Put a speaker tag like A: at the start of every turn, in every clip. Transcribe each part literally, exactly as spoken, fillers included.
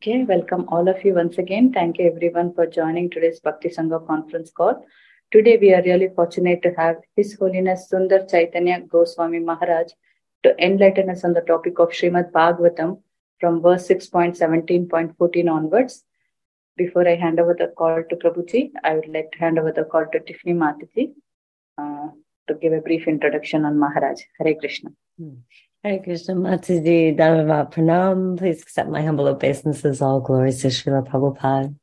A: Okay, welcome all of you once again. Thank you everyone for joining today's Bhakti Sangha conference call. Today we are really fortunate to have His Holiness Sundar Chaitanya Goswami Maharaj to enlighten us on the topic of Srimad Bhagavatam from verse six point seventeen point fourteen onwards. Before I hand over the call to Prabhuji, I would like to hand over the call to Tiffany Mataji uh, to give a brief introduction on Maharaj. Hare Krishna.
B: Hmm. Hare Krishna, Mataji, Dhanavad Pranam. Please accept my humble obeisances. All glories to Srila Prabhupada.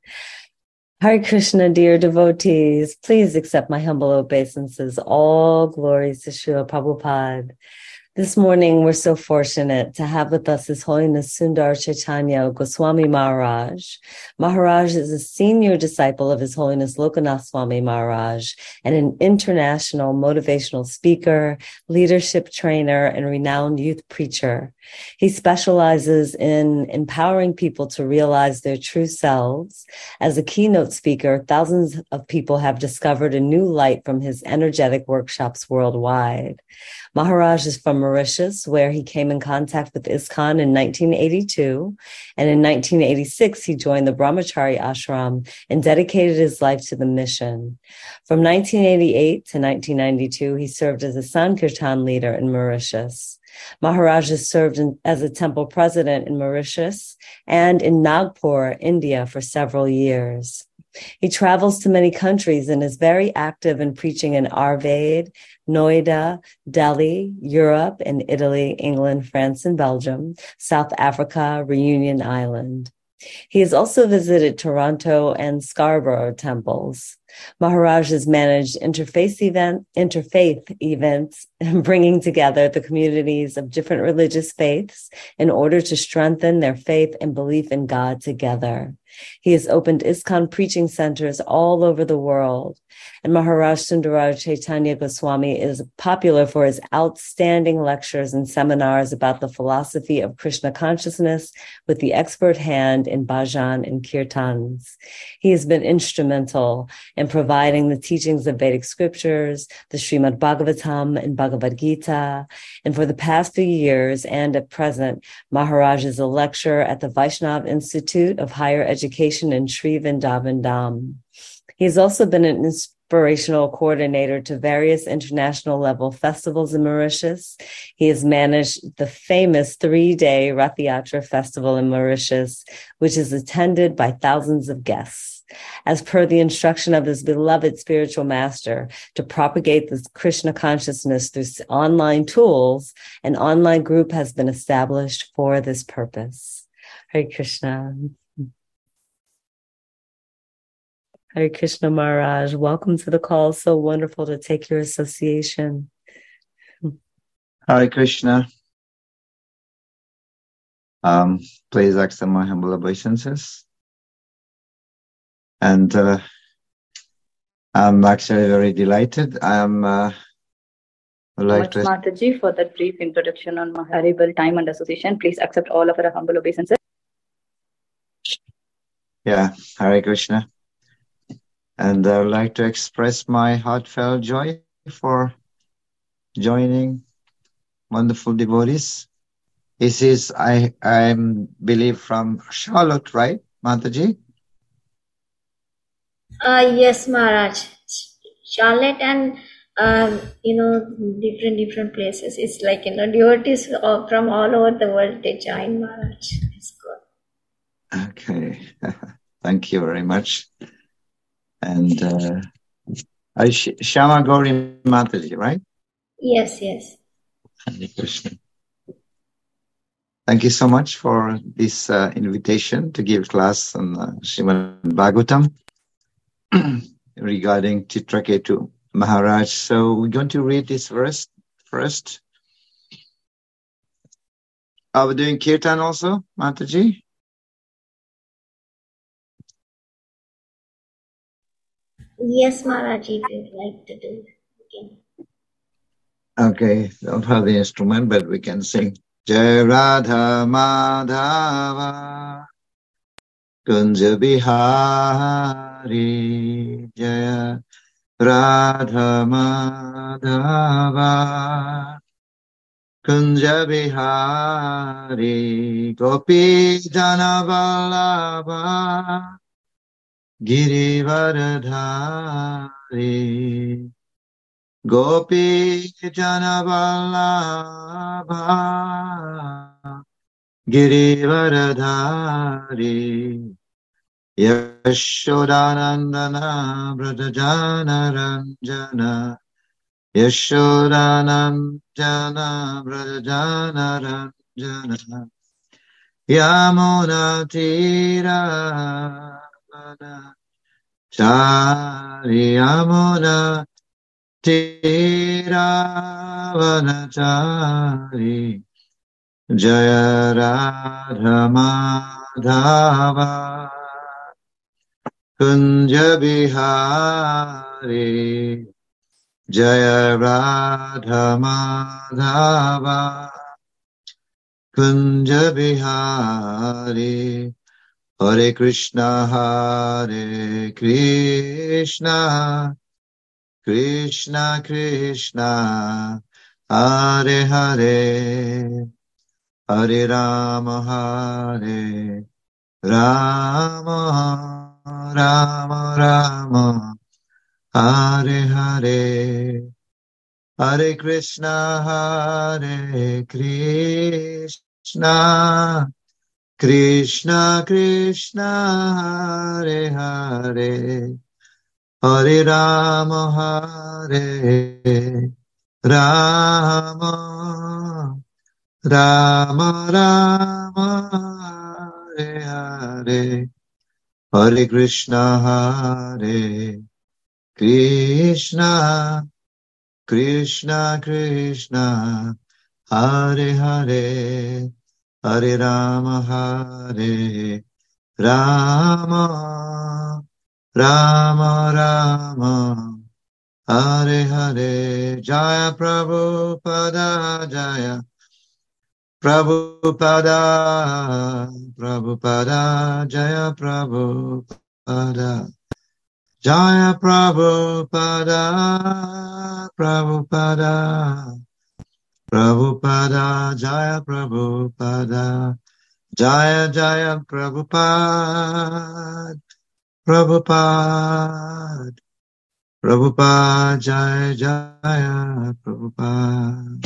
B: Hare Krishna, dear devotees. Please accept my humble obeisances. All glories to Srila Prabhupada. This morning, we're so fortunate to have with us His Holiness Sundar Chaitanya Goswami Maharaj. Maharaj is a senior disciple of His Holiness Lokanath Swami Maharaj and an international motivational speaker, leadership trainer, and renowned youth preacher. He specializes in empowering people to realize their true selves. As a keynote speaker, thousands of people have discovered a new light from his energetic workshops worldwide. Maharaj is from Mauritius, where he came in contact with ISKCON in nineteen eighty-two, and in nineteen eighty-six, he joined the Brahmachari ashram and dedicated his life to the mission. From nineteen eighty-eight to nineteen ninety-two, he served as a Sankirtan leader in Mauritius. Maharaj has served in, as a temple president in Mauritius and in Nagpur, India, for several years. He travels to many countries and is very active in preaching in Arvade, Noida, Delhi, Europe, and Italy, England, France, and Belgium, South Africa, Reunion Island. He has also visited Toronto and Scarborough temples. Maharaj has managed interfaith, event, interfaith events, bringing together the communities of different religious faiths in order to strengthen their faith and belief in God together. He has opened ISKCON preaching centers all over the world. And Maharaj Sundaraj Chaitanya Goswami is popular for his outstanding lectures and seminars about the philosophy of Krishna consciousness with the expert hand in bhajan and kirtans. He has been instrumental in providing the teachings of Vedic scriptures, the Srimad Bhagavatam and Bhagavad Gita. And for the past few years and at present, Maharaj is a lecturer at the Vaishnav Institute of Higher Education in Sri Vrindavan Dham. He has also been an inspirational coordinator to various international level festivals in Mauritius. He has managed the famous three-day Rath Yatra festival in Mauritius, which is attended by thousands of guests. As per the instruction of his beloved spiritual master to propagate the Krishna consciousness through online tools, an online group has been established for this purpose. Hare Krishna. Hare Krishna Maharaj, welcome to the call. So wonderful to take your association.
C: Hare Krishna. Um, please accept my humble obeisances. And uh, I'm actually very delighted. I'm uh,
A: like to... Mataji for that brief introduction on Maharibal time and association. Please accept all of our humble obeisances.
C: Yeah, Hare Krishna. And I would like to express my heartfelt joy for joining wonderful devotees. This is, I I believe, from Charlotte, right, Mataji?
D: Uh, yes, Maharaj. Charlotte and, um, you know, different, different places. It's like, you know, devotees from all over the world, they join Maharaj. It's good.
C: Okay. Thank you very much. And uh, I Sh- Shama Gauri Mataji, right?
D: Yes, yes.
C: Thank you so much for this uh, invitation to give class on uh, Srimad Bhagavatam regarding Chitraketu Maharaj. So we're going to read this verse first. Are we doing Kirtan also, Mataji?
D: Yes, Maharaj, if you'd like to do it.
C: Okay, don't have the instrument, but we can sing. Jai Radha Madhava Kunja Bihari Jaya Radha Madhava Kunja Bihari Gopi Jana Vallabha Girivaradhari Gopi Jana Vallabha Girivaradhari Yashodanandana Brajajana Ranjana Yashodanandana Brajajana Ranjana Yamuna Tira Chari Yamuna Tiravanachari Jaya Radha Madhava Kunja Bihari Jaya Radha Madhava Kunja Bihari Hare Krishna Hare Krishna Krishna Krishna Hare Hare Hare Rama Hare Rama Rama Rama Hare Hare Hare Krishna Hare Krishna Krishna Krishna Hare Hare Hare Rama Hare Rama Rama Rama Hare Hare Hare Krishna Hare Krishna Krishna Krishna Hare Hare Hare Rama Hare Rama Rama Rama Hare Hare Jaya Prabhupada Jaya Prabhupada Prabhupada Jaya Prabhupada Jaya Prabhupada Prabhupada Prabhupada Jaya Prabhupada Jaya Jaya Prabhupada Prabhupada Prabhupada Jaya Jaya Prabhupada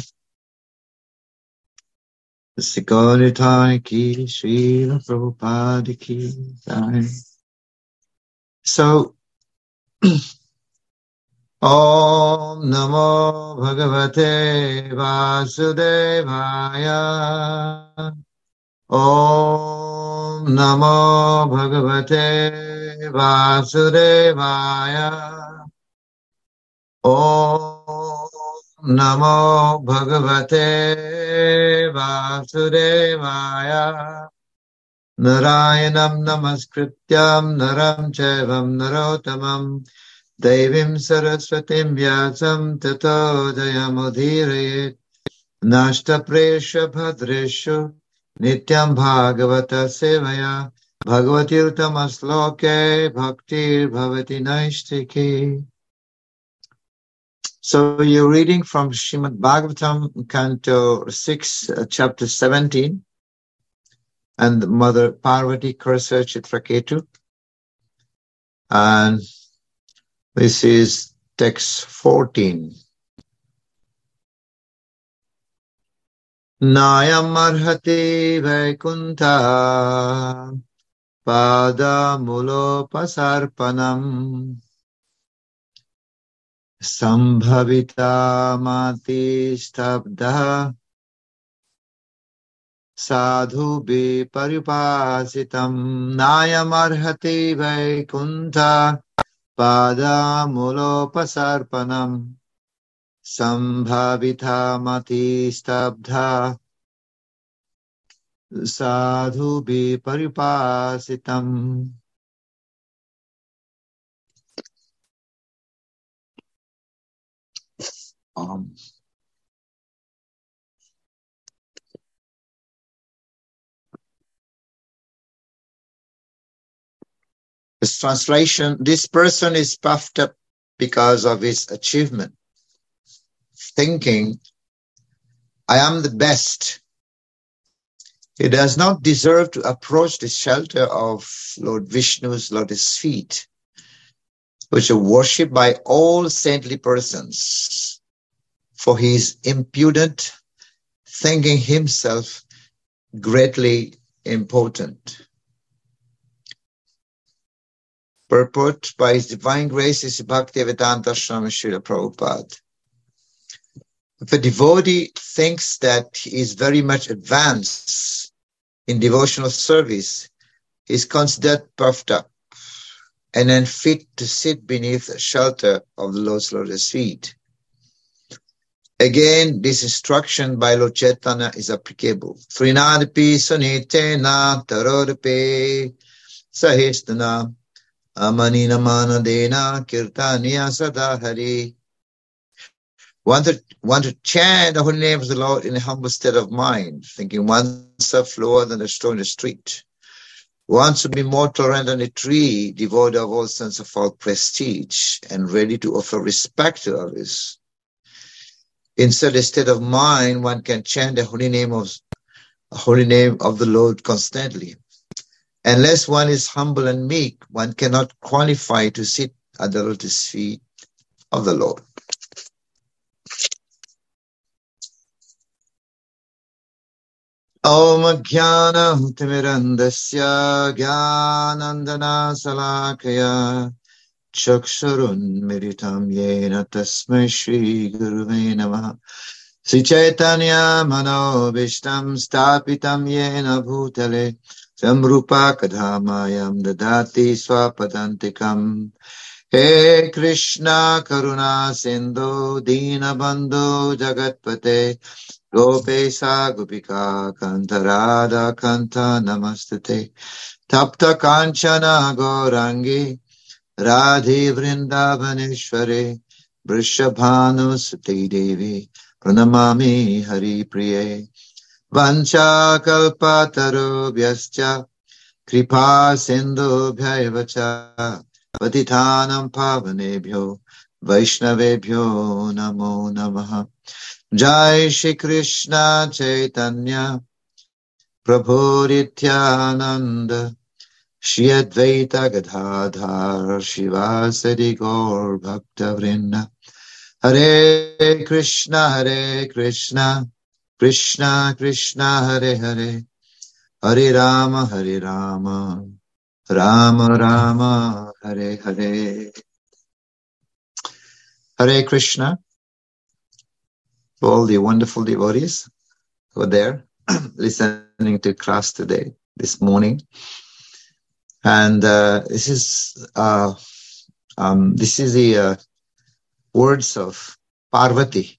C: Siddhartha ki Srila Prabhupada ki Jai. So Om Namo Bhagavate Vasudevaya Om Namo Bhagavate Vasudevaya Om Namo Bhagavate Vasudevaya Narayanam Namaskrityam Naram Chaivam Narottamam Devim Saraswatim Vyasam Tato Jayamudhirayet Nashta Presha Bhadreshu Nityam Bhagavata Sevaya Bhagavati Uttamasloke Bhaktir Bhavati Naistiki. So you're reading from Srimad Bhagavatam, Canto six, uh, Chapter seventeen, and Mother Parvati Cursa Chitraketu. And this is text fourteen. Nayam arhati vaikunta pada mulo pasarpanam sambhavita mati stabdha sadhu bi paripasitam. Nayam arhati vaikunta pada mulo pasarpanam sambhavita mati stabdha sadhu bi paripasitam. Um, this translation, this person is puffed up because of his achievement, thinking I am the best. He does not deserve to approach the shelter of Lord Vishnu's lotus feet, which are worshipped by all saintly persons, for he is impudent, thinking himself greatly important. Purport by His Divine Grace is Bhaktivedanta Swami Srila Prabhupada. If a devotee thinks that he is very much advanced in devotional service, he is considered puffed up and unfit to sit beneath the shelter of the Lord's lotus feet. Again, this instruction by Lord Chaitanya is applicable. Srinadapi sunitena tarodapi sahistana amanina manadena kirtaniya sadahari. Want to, want to chant the holy name of the Lord in a humble state of mind, thinking oneself lower than the stone in the street. Wants to be more tolerant than a tree, devoid of all sense of false prestige, and ready to offer respect to others. In such a state of mind, one can chant the holy name of holy name of the Lord constantly. Unless one is humble and meek, one cannot qualify to sit at the lotus feet of the Lord. Om Jnana Timirandasya Jnanandana Salakaya Chakshurun Miritam Yena Tasmai Shri Guruve Namaha Sri Chaitanya Mano Vishtam Stapitam Yena Bhutale Samrupa Kadhamayam Dadati Swapadantikam He Krishna Karuna Sindhu Dina Bandhu Jagatpate Gopesa Gopika Kanta Radha Kanta Namastate Tapta Kanchana Gaurangi Radhi Vrindavaneshware Vrishabhanu Sati Devi Pranamami Hari Priye Vancha Kalpatarubhyascha Kripa Sindhu Bhyayavacha Patitanam Pavanebhyo Vaishnavebhyo Namo Namaha Jai Shri Krishna Chaitanya Prabhu Nityananda Shri Advaita Gadadhar Shivasadi Gaur Bhakta Vrinda Hare Krishna Hare Krishna Krishna Krishna Hare Hare Hare Rama Hare Rama Rama Rama Hare Hare. Hare Krishna. All the wonderful devotees who are there listening to class today, this morning. And uh, this is uh, um, this is the uh, words of Parvati.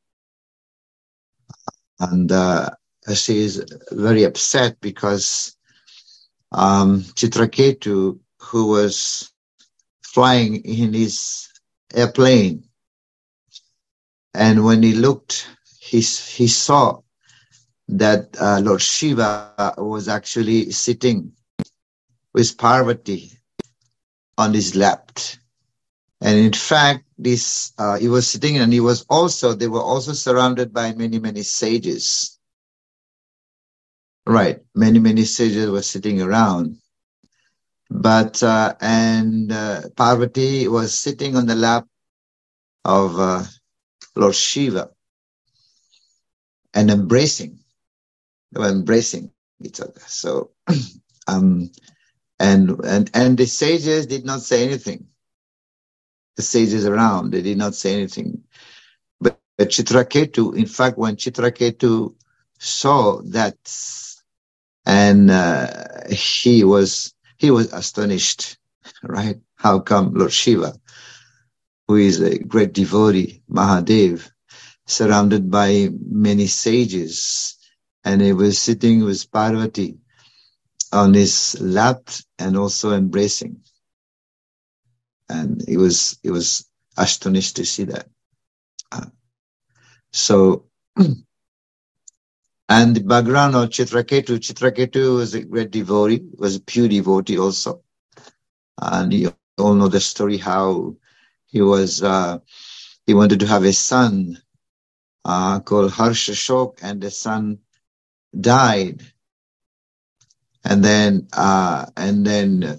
C: And uh, she is very upset because um, Chitraketu, who was flying in his airplane, and when he looked, he, he saw that uh, Lord Shiva was actually sitting with Parvati on his lap. And in fact, this uh, he was sitting, and he was also, they were also surrounded by many, many sages. Right, many, many sages were sitting around. But, uh, and uh, Parvati was sitting on the lap of uh, Lord Shiva and embracing. They were embracing each other. So, um, and, and, and the sages did not say anything. The sages around, they did not say anything. But, but Chitraketu, in fact, when Chitraketu saw that, and uh, he was, he was astonished, right? How come Lord Shiva, who is a great devotee, Mahadev, surrounded by many sages, and he was sitting with Parvati on his lap and also embracing. And he was, he was astonished to see that. Uh, so, and the background of Chitraketu, Chitraketu was a great devotee, was a pure devotee also. And you all know the story how he was, uh, he wanted to have a son uh, called Harshashok, and the son died. And then, uh, and then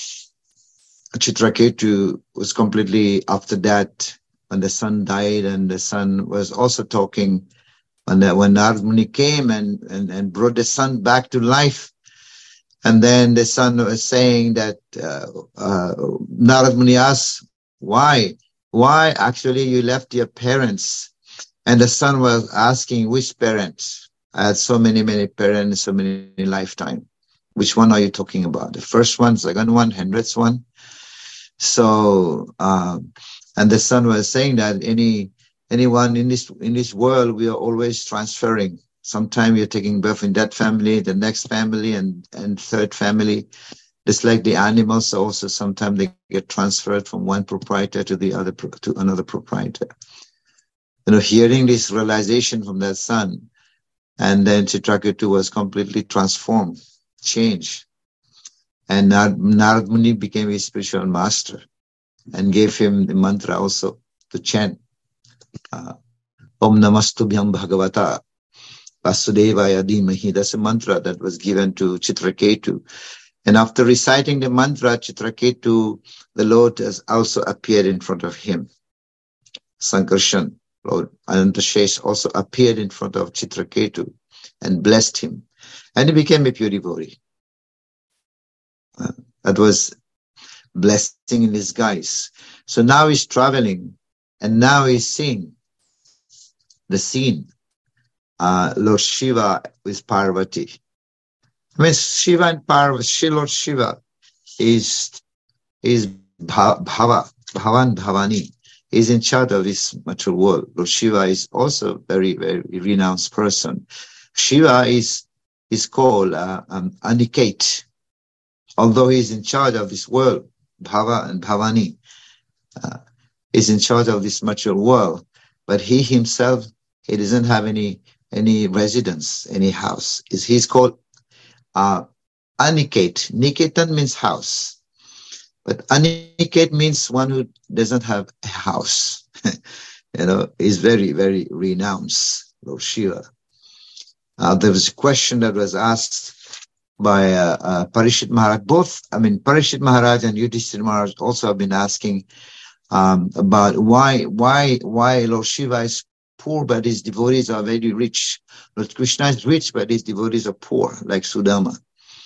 C: Chitraketu was completely, after that, when the son died, and the son was also talking, when, the, when Narad Muni came and, and, and brought the son back to life. And then the son was saying that, uh, uh, Narad Muni asked, why? Why actually you left your parents? And the son was asking, which parents? I had so many, many parents, so many lifetime. Which one are you talking about? The first one, second one, hundredth one? So, um, and the son was saying that any, anyone in this, in this world, we are always transferring. Sometimes you're taking birth in that family, the next family, and, and third family. Just like the animals also, sometimes they get transferred from one proprietor to the other, to another proprietor. You know, hearing this realization from that son, and then Chitraketu was completely transformed, changed. And Narad Muni became his spiritual master and gave him the mantra also to chant. Uh, Om Namastubhyam Bhagavata Vasudevaya Dhimahi. That's a mantra that was given to Chitraketu. And after reciting the mantra, Chitraketu, the Lord has also appeared in front of him. Sankarshan, Lord Anantashesh, also appeared in front of Chitraketu and blessed him. And he became a pure devotee. Uh, that was blessing in disguise. So now he's traveling, and now he's seeing the scene. Uh, Lord Shiva with Parvati. I mean, Shiva and Parvati, Lord Shiva is, is Bhava, Bhavan Bhavani. He's in charge of this material world. Lord Shiva is also a very, very renowned person. Shiva is, is called uh, um, Aniket. Although he is in charge of this world, Bhava and Bhavani, uh, is in charge of this material world, but he himself, he doesn't have any any residence, any house. Is he's called uh, Aniket. Niketan means house, but Aniket means one who doesn't have a house. You know, is very, very renowned, Lord Shiva. Uh, there was a question that was asked by uh, uh, Parishit Maharaj. Both, I mean, Parishit Maharaj and Yudhishthira Maharaj also have been asking um, about why, why, why Lord Shiva is poor, but his devotees are very rich. Lord Krishna is rich, but his devotees are poor, like Sudama.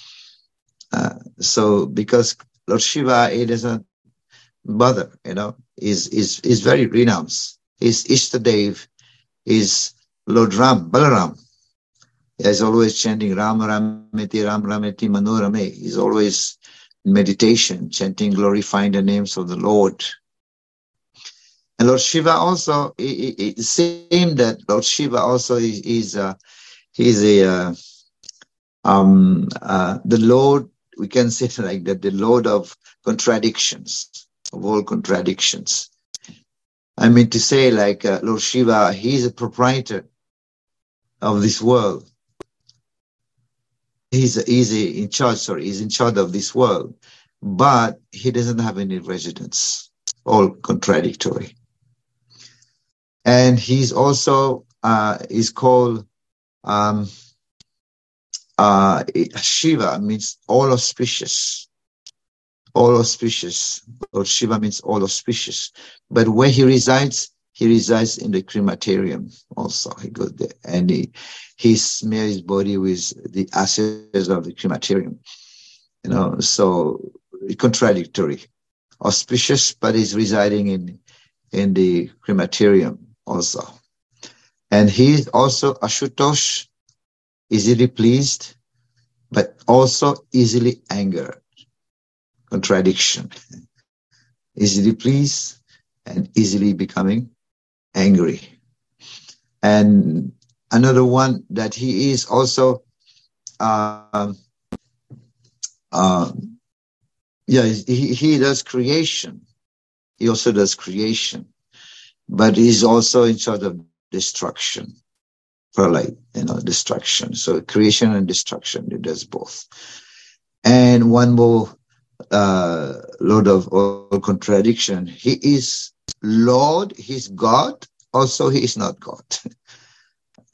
C: Uh, so, because Lord Shiva, he doesn't bother, you know, is is is very renowned. His Ishtadev is Lord Ram, Balaram. He's always chanting Ram Rameti, Ram Rameti, Manorame. He's always in meditation, chanting, glorifying the names of the Lord. And Lord Shiva also, it, it, it seems that Lord Shiva also is, is uh, he's a, uh, um, uh, the Lord, we can say it like that, the Lord of contradictions, of all contradictions. I mean to say like uh, Lord Shiva, he's a proprietor of this world. He's, he's in charge, sorry, he's in charge of this world, but he doesn't have any residence, all contradictory. And he's also, uh, is called, um, uh, Shiva means all auspicious, all auspicious. Lord Shiva means all auspicious. But where he resides, he resides in the crematorium also. He goes there and he, he smears his body with the ashes of the crematorium. You know, so contradictory. Auspicious, but he's residing in, in the crematorium also. And he's also Ashutosh, easily pleased, but also easily angered. Contradiction. Easily pleased and easily becoming angry. And another one that he is also, uh, uh, yeah, he, he does creation. He also does creation, but he's also in charge of destruction. For like, you know, destruction. So creation and destruction, he does both. And one more, uh, Lord of all contradiction. He is Lord, he's God. Also, he is not God.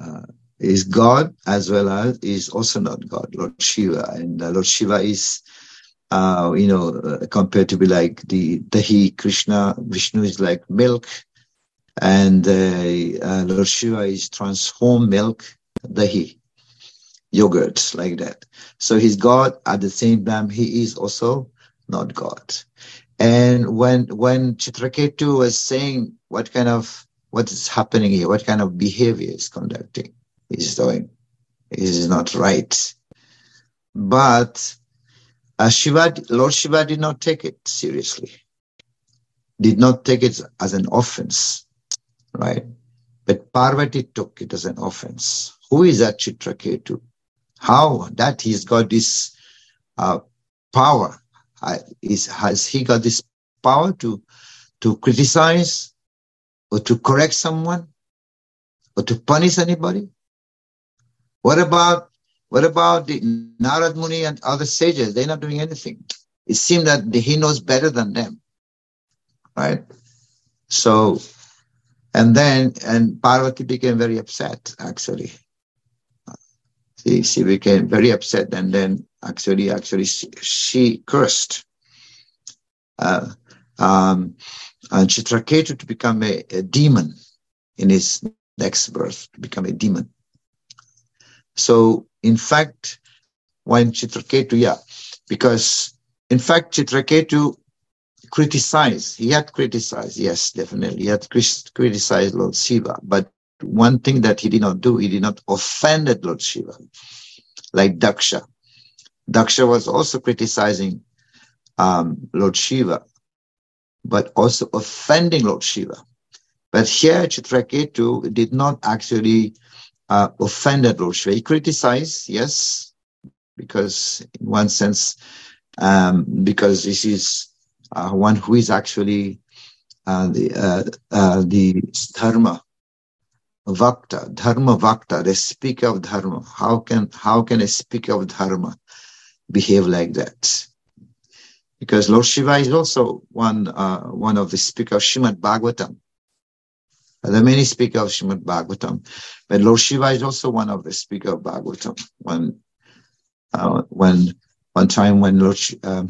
C: uh, is God as well as is also not God, Lord Shiva. And uh, Lord Shiva is, uh, you know, uh, compared to be like the dahi. Krishna, Vishnu is like milk, and uh, uh, Lord Shiva is transformed milk, dahi, yogurt, like that. So he's God at the same time. He is also not God. And when when Chitraketu was saying what kind of what is happening here, what kind of behavior is conducting, he's doing, is not right. But uh, Shiva, Lord Shiva did not take it seriously, did not take it as an offense, right? But Parvati took it as an offense. Who is that Chitraketu? How that he's got this uh, power? Uh, is has he got this power to to criticize or to correct someone or to punish anybody? What about what about the Narad Muni and other sages? They're not doing anything. It seemed that the, he knows better than them, right? So, and then and Parvati became very upset. Actually, she she became very upset, and then actually actually she, she cursed. Uh, um, and Chitraketu to become a, a demon in his next birth, to become a demon. So, in fact, when Chitraketu, yeah, because in fact, Chitraketu criticized, he had criticized, yes, definitely, he had criticized Lord Shiva, but one thing that he did not do, he did not offend Lord Shiva, like Daksha. Daksha was also criticizing um, Lord Shiva, but also offending Lord Shiva. But here, Chitraketu did not actually uh, offend Lord Shiva. He criticized, yes, because in one sense, um, because this is uh, one who is actually uh, the uh, uh, the dharma vakta, dharma vakta, the speaker of dharma. How can how can a speaker of dharma behave like that? Because Lord Shiva is also one uh, one of the speakers of Srimad Bhagavatam. There are many speakers of Srimad Bhagavatam, but Lord Shiva is also one of the speakers of Bhagavatam. When uh, when one time when Lord um,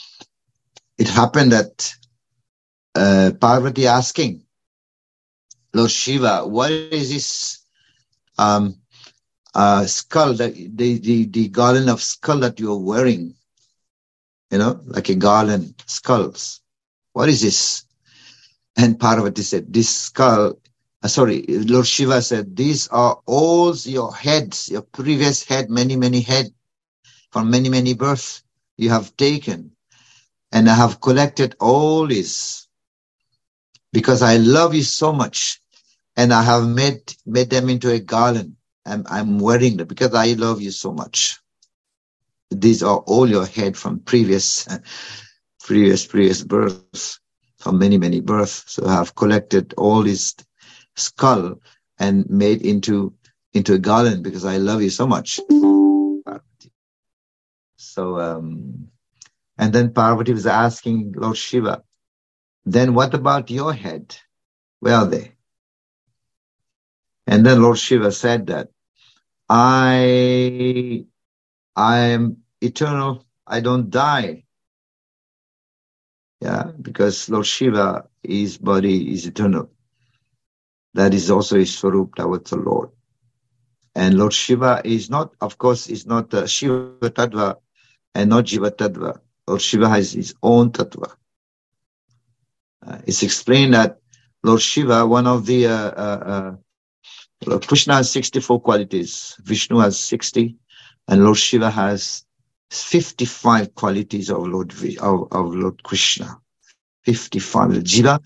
C: it happened that uh, Parvati asking Lord Shiva, what is this um, uh, skull that the, the the garland of skull that you are wearing? You know, like a garland, skulls. What is this? And Parvati said, this skull, uh, sorry, Lord Shiva said, these are all your heads, your previous head, many, many head, from many, many births you have taken. And I have collected all this because I love you so much. And I have made, made them into a garland. And I'm wearing them because I love you so much. These are all your head from previous, previous, previous births, from many, many births. So I have collected all this skull and made into, into a garland because I love you so much. So, um, and then Parvati was asking Lord Shiva, then what about your head? Where are they? And then Lord Shiva said that I I am eternal. I don't die. Yeah, because Lord Shiva, his body is eternal. That is also his Swarup, that was the Lord. And Lord Shiva is not, of course, is not uh, Shiva Tattva and not Jiva Tattva. Lord Shiva has his own Tattva. Uh, it's explained that Lord Shiva, one of the, uh, uh, uh, Krishna has sixty-four qualities, Vishnu has sixty, and Lord Shiva has fifty-five qualities of Lord of, of Lord Krishna. fifty-five. Jiva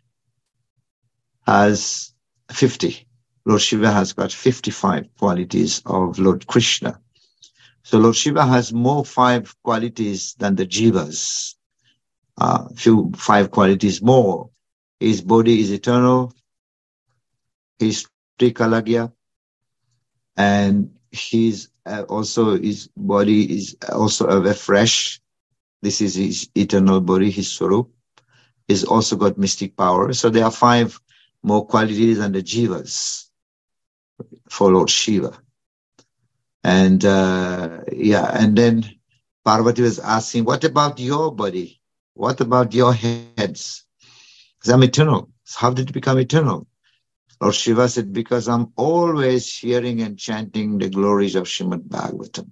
C: has fifty. Lord Shiva has got fifty-five qualities of Lord Krishna. So Lord Shiva has more five qualities than the Jivas. Uh, few five qualities more. His body is eternal. His Trikalagya. And his uh, also his body is also ever fresh. This is his eternal body, his Swarup. He's also got mystic power. So there are five more qualities than the Jivas. for Lord Shiva. And uh, yeah, and then Parvati was asking, what about your body? What about your heads? Because I'm eternal. So how did it become eternal? Lord Shiva said, because I'm always hearing and chanting the glories of Srimad Bhagavatam.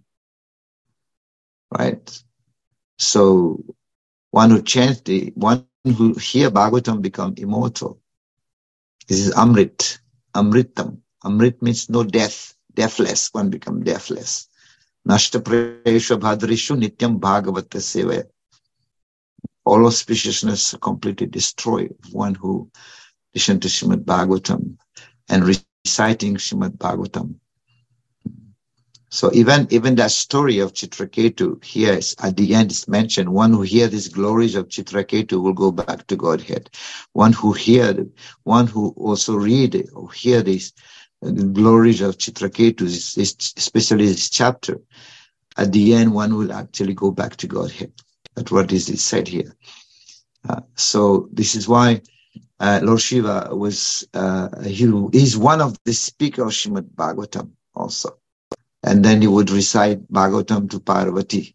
C: Right? So one who chants the, one who hear Bhagavatam become immortal. This is Amrit, Amritam. Amrit means no death, deathless. One become deathless. Nashta Presha Bhadrishu Nityam Bhagavata Sevaya. All auspiciousness completely destroyed. One who listens to Srimad Bhagavatam and reciting Srimad Bhagavatam. So even, even that story of Chitraketu here is, at the end is mentioned, one who hear these glories of Chitraketu will go back to Godhead. One who hear, one who also read or hear these glories of Chitraketu, especially this chapter, at the end one will actually go back to Godhead. That's what is said here. Uh, so this is why uh, Lord Shiva was, uh, he is one of the speakers of Srimad Bhagavatam also. And then he would recite Bhagavatam to Parvati.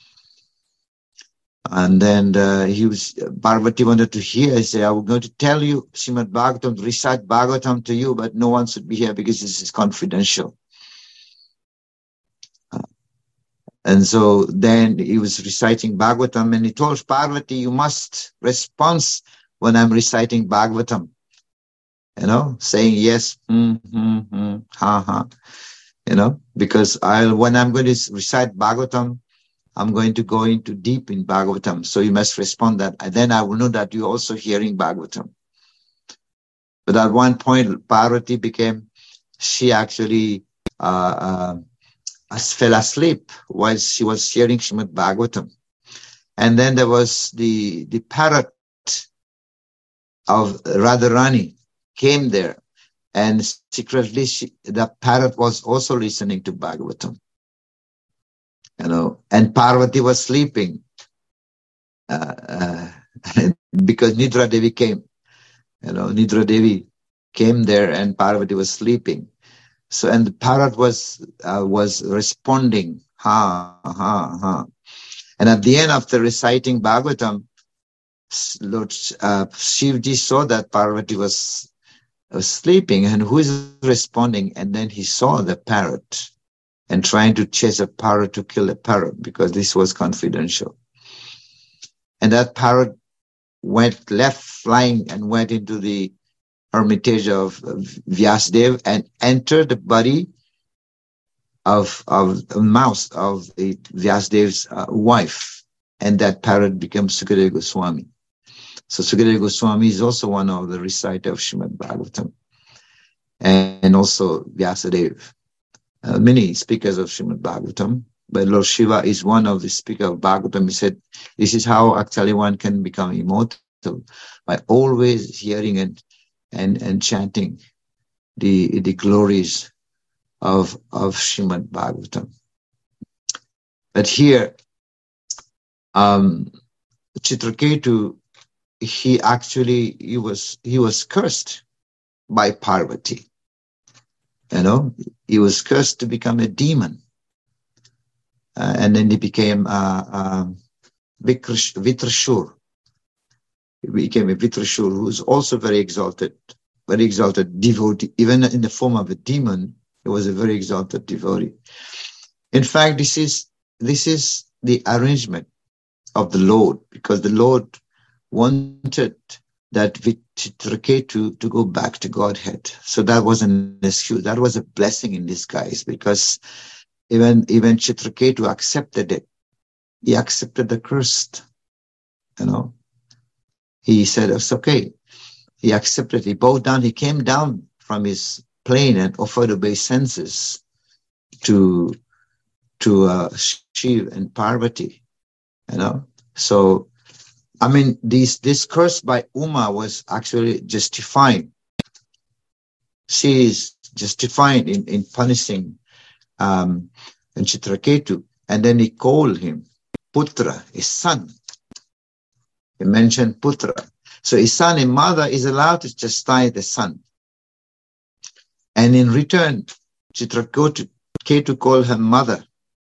C: And then uh, he was, Parvati wanted to hear, he said, I'm going to tell you Srimad Bhagavatam, recite Bhagavatam to you, but no one should be here because this is confidential. Uh, and so then he was reciting Bhagavatam and he told Parvati, you must respond when I'm reciting Bhagavatam. You know, saying yes, mm, mm, mm, ha, ha. You know, because I'll, when I'm going to recite Bhagavatam, I'm going to go into deep in Bhagavatam. So you must respond that. And then I will know that you're also hearing Bhagavatam. But at one point, Parvati became, she actually uh, uh, fell asleep while she was hearing Srimad Bhagavatam. And then there was the, the parrot of Radharani came there. And secretly, she, the parrot was also listening to Bhagavatam. You know, and Parvati was sleeping uh, uh, because Nidra Devi came. You know, Nidra Devi came there, and Parvati was sleeping. So, and the parrot was uh, was responding, ha ha ha. And at the end, after reciting Bhagavatam, Lord uh, Shivji saw that Parvati was. was sleeping, and who is responding? And then he saw the parrot and trying to chase a parrot to kill a parrot because this was confidential. And that parrot went left flying and went into the hermitage of Vyasadeva and entered the body of, of a mouse of the Vyasadeva's uh, wife. And that parrot became Sukadeva Goswami. So Sukadeva Goswami is also one of the reciter of Srimad Bhagavatam, and also Vyasadeva. Uh, many speakers of Srimad Bhagavatam, but Lord Shiva is one of the speakers of Bhagavatam. He said, this is how actually one can become immortal, by always hearing and and, and chanting the, the glories of, of Srimad Bhagavatam. But here, um, Chitraketu, he actually, he was, he was cursed by Parvati. You know, he was cursed to become a demon. Uh, and then he became, uh, um, Vitrashur. He became a Vitrashur who was also very exalted, very exalted devotee. Even in the form of a demon, he was a very exalted devotee. In fact, this is, this is the arrangement of the Lord, because the Lord wanted that Chitraketu to go back to Godhead. So that wasn't an excuse. That was a blessing in disguise, because even, even Chitraketu accepted it. He accepted the curse, you know. He said, it's okay. He accepted, he bowed down, he came down from his plane and offered obeisances to, to, uh, Shiv and Parvati, you know. So, I mean, this, this curse by Uma was actually justifying. She is justifying in, in punishing, um, and Chitraketu. And then he called him Putra, his son. He mentioned Putra. So his son and mother is allowed to chastise the son. And in return, Chitraketu called her mother.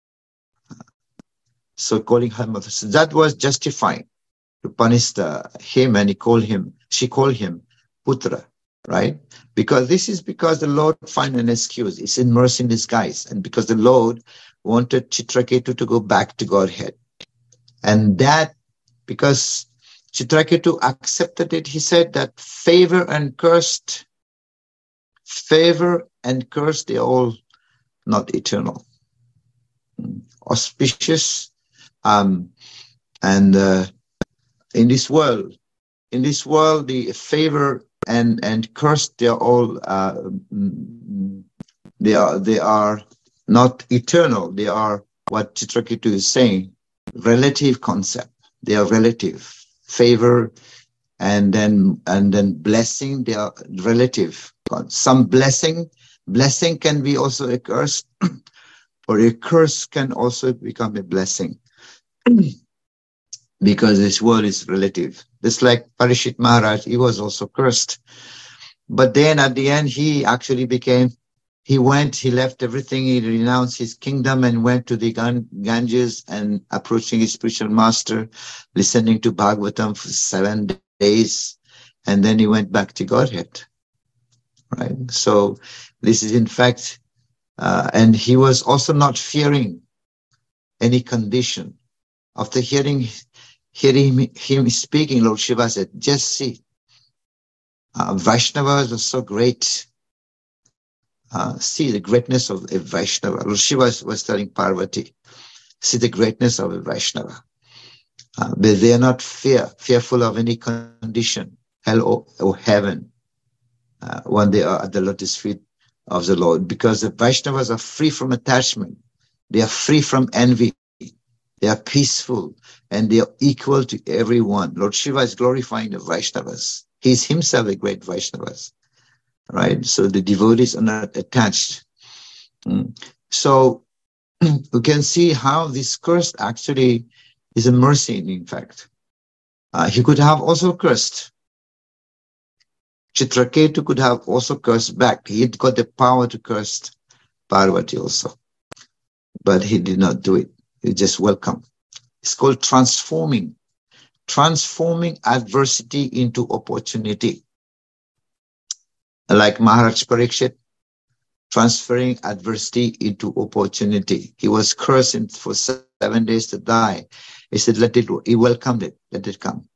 C: So calling her mother. So that was justifying to punish the, him, and he called him, she called him Putra, right? Because this is because the Lord find an excuse. It's in mercy in disguise. And because the Lord wanted Chitraketu to go back to Godhead. And that, because Chitraketu accepted it, he said that favor and cursed, favor and curse, they're all not eternal. Auspicious, um, and uh, in this world, in this world, the favor and and curse, they are all uh, they are they are not eternal. They are what Chitraketu is saying, relative concept. They are relative. Favor and then and then blessing, they are relative. Some blessing, blessing can be also a curse, or a curse can also become a blessing. Because this world is relative. Just like Parishit Maharaj, he was also cursed. But then at the end, he actually became, he went, he left everything, he renounced his kingdom and went to the Ganges and approaching his spiritual master, listening to Bhagavatam for seven days. And then he went back to Godhead. Right? So this is in fact, uh, and he was also not fearing any condition. After hearing hearing him speaking, Lord Shiva said, just see, uh, Vaishnavas are so great. Uh, see the greatness of a Vaishnava. Lord Shiva was telling Parvati, see the greatness of a Vaishnava. Uh, but they are not fear, fearful of any condition, hell or, or heaven, uh, when they are at the lotus feet of the Lord. Because the Vaishnavas are free from attachment. They are free from envy. They are peaceful and they are equal to everyone. Lord Shiva is glorifying the Vaishnavas. He is himself a great Vaishnavas, right? So the devotees are not attached. Mm. So you can see how this curse actually is a mercy, in fact. Uh, he could have also cursed. Chitraketu could have also cursed back. He had got the power to curse Parvati also. But he did not do it. He just welcomed. It's called transforming. Transforming adversity into opportunity. Like Maharaj Parikshit, transferring adversity into opportunity. He was cursed for seven days to die. He said, let it, he welcomed it, let it come.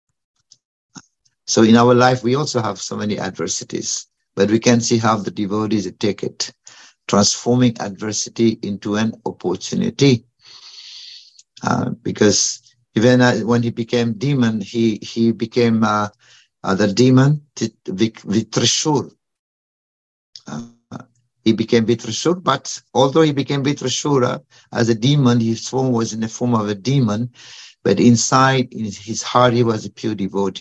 C: So in our life, we also have so many adversities, but we can see how the devotees take it. Transforming adversity into an opportunity. Uh, because even uh, when he became demon, he, he became uh, uh, the demon, Vitrashur. Uh, he became Vitrashur, but although he became Vitrashura as a demon, his form was in the form of a demon, but inside, in his heart, he was a pure devotee.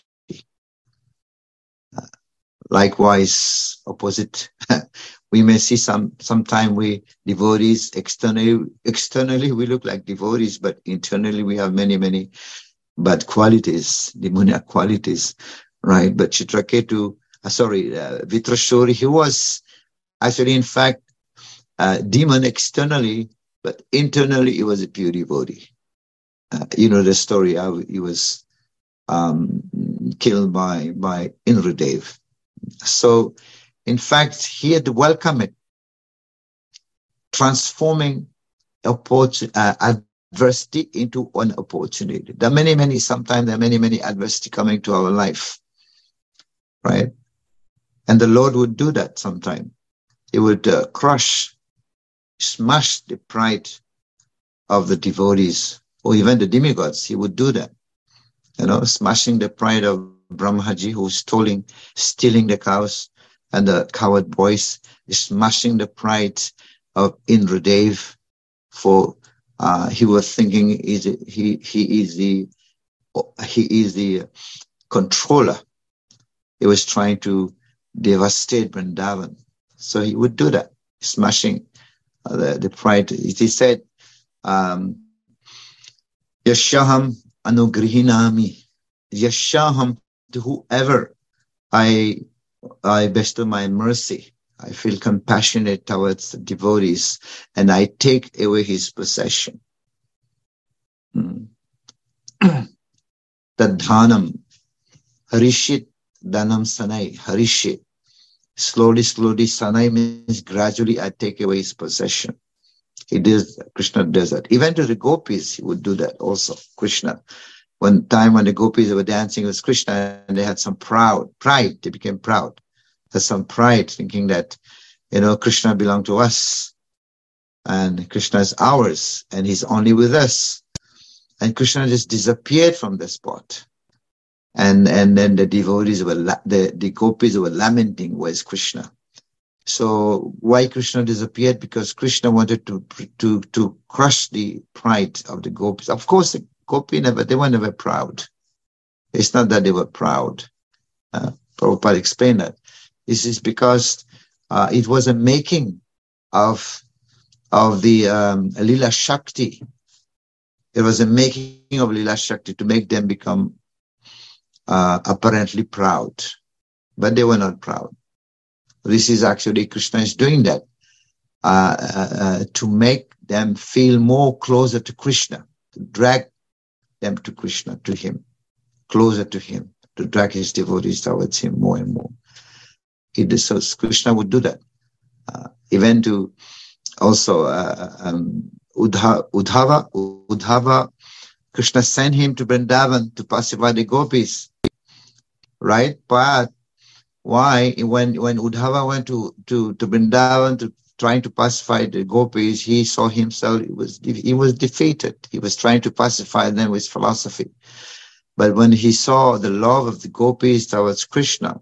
C: Uh, likewise, opposite. We may see some, sometime we devotees externally, externally we look like devotees, but internally we have many, many bad qualities, demoniac qualities, right? But Chitraketu, uh, sorry, uh, Vitrashur, he was actually, in fact, uh, demon externally, but internally he was a pure devotee. Uh, you know the story how he was um, killed by, by Indradev. So, in fact, he had to welcome it, transforming uh, adversity into an opportunity. There are many, many, sometimes there are many, many adversity coming to our life, right? And the Lord would do that sometime. He would uh, crush, smash the pride of the devotees, or even the demigods. He would do that, you know, smashing the pride of Brahmaji, who was stealing, stealing the cows, and the coward boys, smashing the pride of Indradev, for uh, he was thinking is he he is the he is the controller. He was trying to devastate Vrindavan, so he would do that, smashing uh, the, the pride. He said, um, "Yashaham anugrihinami," Yashaham, to whoever I I bestow my mercy. I feel compassionate towards the devotees, and I take away his possession. Hmm. Tadhanam, harishit dhanam sanai, harishit. Slowly, slowly, sanai means gradually I take away his possession. He does, Krishna does that. Even to the gopis, he would do that also, Krishna. One time when the gopis were dancing with Krishna and they had some proud, pride, they became proud. There's some pride thinking that, you know, Krishna belonged to us and Krishna is ours and he's only with us. And Krishna just disappeared from the spot. And, and then the devotees were, la- the, the gopis were lamenting, where's Krishna? So why Krishna disappeared? Because Krishna wanted to, to, to crush the pride of the gopis. Of course, the gopi never, they were never proud. It's not that they were proud. Uh, Prabhupada explained that. This is because uh, it was a making of of the um, Lila Shakti. It was a making of Lila Shakti to make them become uh, apparently proud. But they were not proud. This is actually, Krishna is doing that uh, uh, to make them feel more closer to Krishna, to drag them to Krishna, to him, closer to him, to drag his devotees towards him more and more. He did, so Krishna would do that. Uh, even to also uh, um, Udha, Udhava, Udhava, Krishna sent him to Vrindavan to pacify the gopis, right? But why, when when Udhava went to to to Vrindavan to trying to pacify the gopis, he saw himself he was he was defeated. He was trying to pacify them with philosophy, but when he saw the love of the gopis towards Krishna,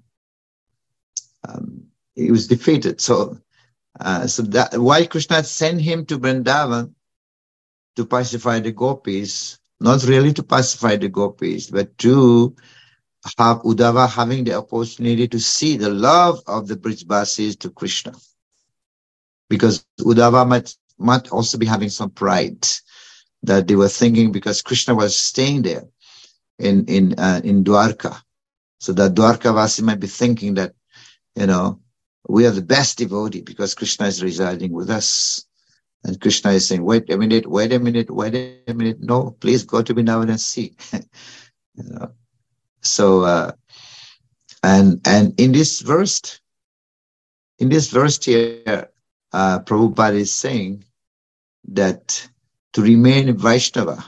C: um, he was defeated. So, uh, so that why Krishna sent him to Vrindavan to pacify the gopis, not really to pacify the gopis, but to have Uddhava having the opportunity to see the love of the Brijbasis to Krishna. Because Uddhava might, might also be having some pride that they were thinking because Krishna was staying there in, in, uh, in Dwarka. So that Dwarka Vasi might be thinking that, you know, we are the best devotee because Krishna is residing with us. And Krishna is saying, wait a minute, wait a minute, wait a minute. No, please go to Vrindavan and see. You know? So, uh, and, and in this verse, in this verse here, uh, Prabhupada is saying that to remain Vaishnava,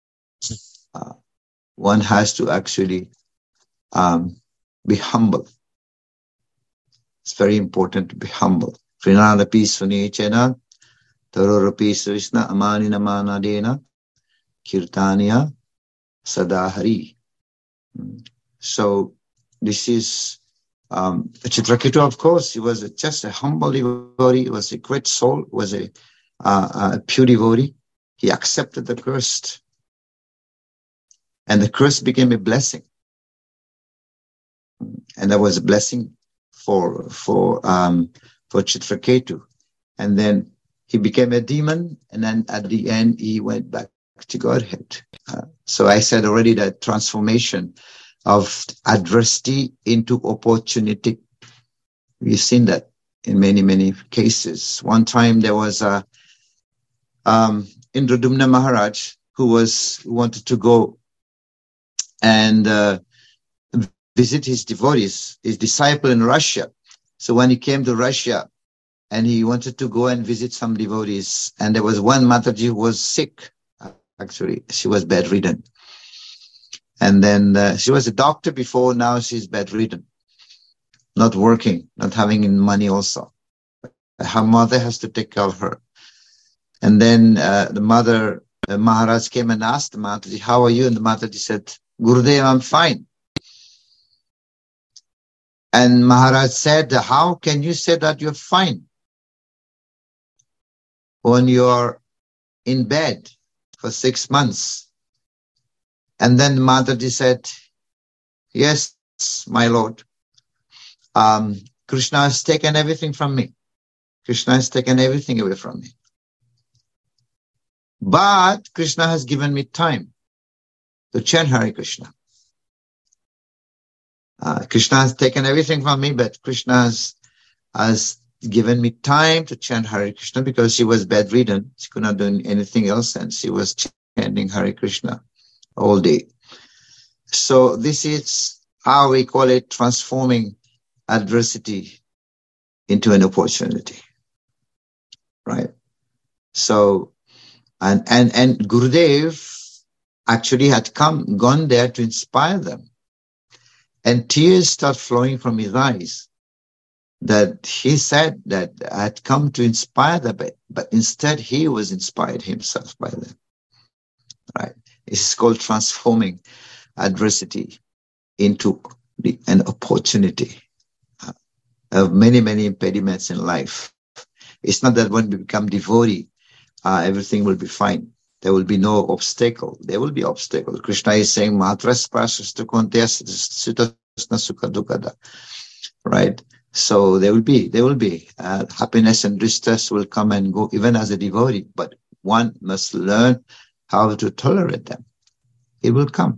C: uh, one has to actually, um, be humble. It's very important to be humble. Prinadapi sunechena, tarorapi srishna amanina manadena, kirtaniya sadahari. So this is um, Chitraketu, of course, he was a, just a humble devotee. He was a great soul, was a, uh, a pure devotee. He accepted the curse. And the curse became a blessing. And that was a blessing for for um, for Chitraketu. And then he became a demon, and then at the end he went back to Godhead. Uh, so I said already that transformation of adversity into opportunity. We've seen that in many, many cases. One time there was a um, Indradumna Maharaj who was who wanted to go and uh, visit his devotees, his disciple in Russia. So when he came to Russia and he wanted to go and visit some devotees, and there was one Mataji who was sick. Actually, she was bedridden. And then uh, she was a doctor before, now she's bedridden, not working, not having money also. Her mother has to take care of her. And then uh, the mother, uh, Maharaj came and asked the Mataji, how are you? And the Mataji said, Gurudev, I'm fine. And Maharaj said, how can you say that you're fine when you're in bed for six months? And then the Mataji said, yes, my Lord, um, Krishna has taken everything from me. Krishna has taken everything away from me. But Krishna has given me time to chant Hare Krishna. Uh, Krishna has taken everything from me, but Krishna has, has given me time to chant Hare Krishna because she was bedridden. She could not do anything else, and she was chanting Hare Krishna all day. So this is how we call it transforming adversity into an opportunity, right? So, and, and, and Gurudev actually had come, gone there to inspire them. And tears start flowing from his eyes. That he said that I had come to inspire them, but, but instead he was inspired himself by them, right? It's called transforming adversity into the, an opportunity uh, of many, many impediments in life. It's not that when we become devotee, uh, everything will be fine. There will be no obstacle. There will be obstacles. Krishna is saying, right? So there will be, there will be uh, happiness and distress will come and go even as a devotee, but one must learn how to tolerate them. It will come.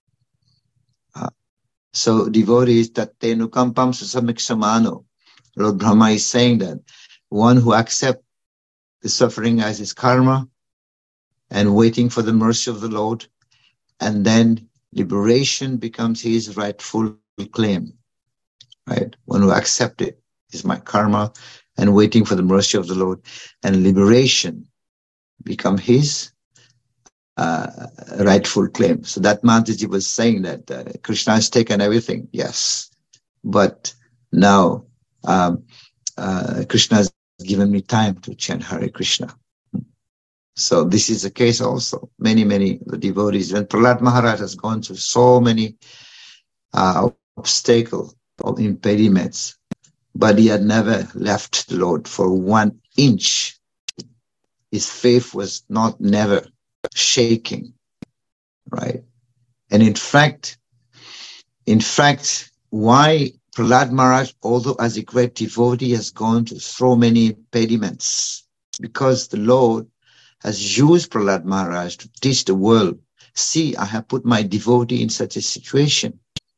C: Uh, so devotees, tate nukampam susamiksamano. Lord Brahma is saying that one who accepts the suffering as his karma and waiting for the mercy of the Lord, and then liberation becomes his rightful claim. Right? One who accepts it is my karma and waiting for the mercy of the Lord, and liberation become his uh, rightful claim. So that Mataji was saying that uh, Krishna has taken everything, yes, but now um, uh, Krishna has given me time to chant Hare Krishna. So this is the case also. Many, many the devotees, when Prahlad Maharaj has gone through so many uh, obstacles, of impediments, but he had never left the Lord for one inch. His faith was not never shaking, right? And in fact, in fact, why Prahlad Maharaj, although as a great devotee, has gone to so many impediments, because the Lord has used Prahlad Maharaj to teach the world, see, I have put my devotee in such a situation,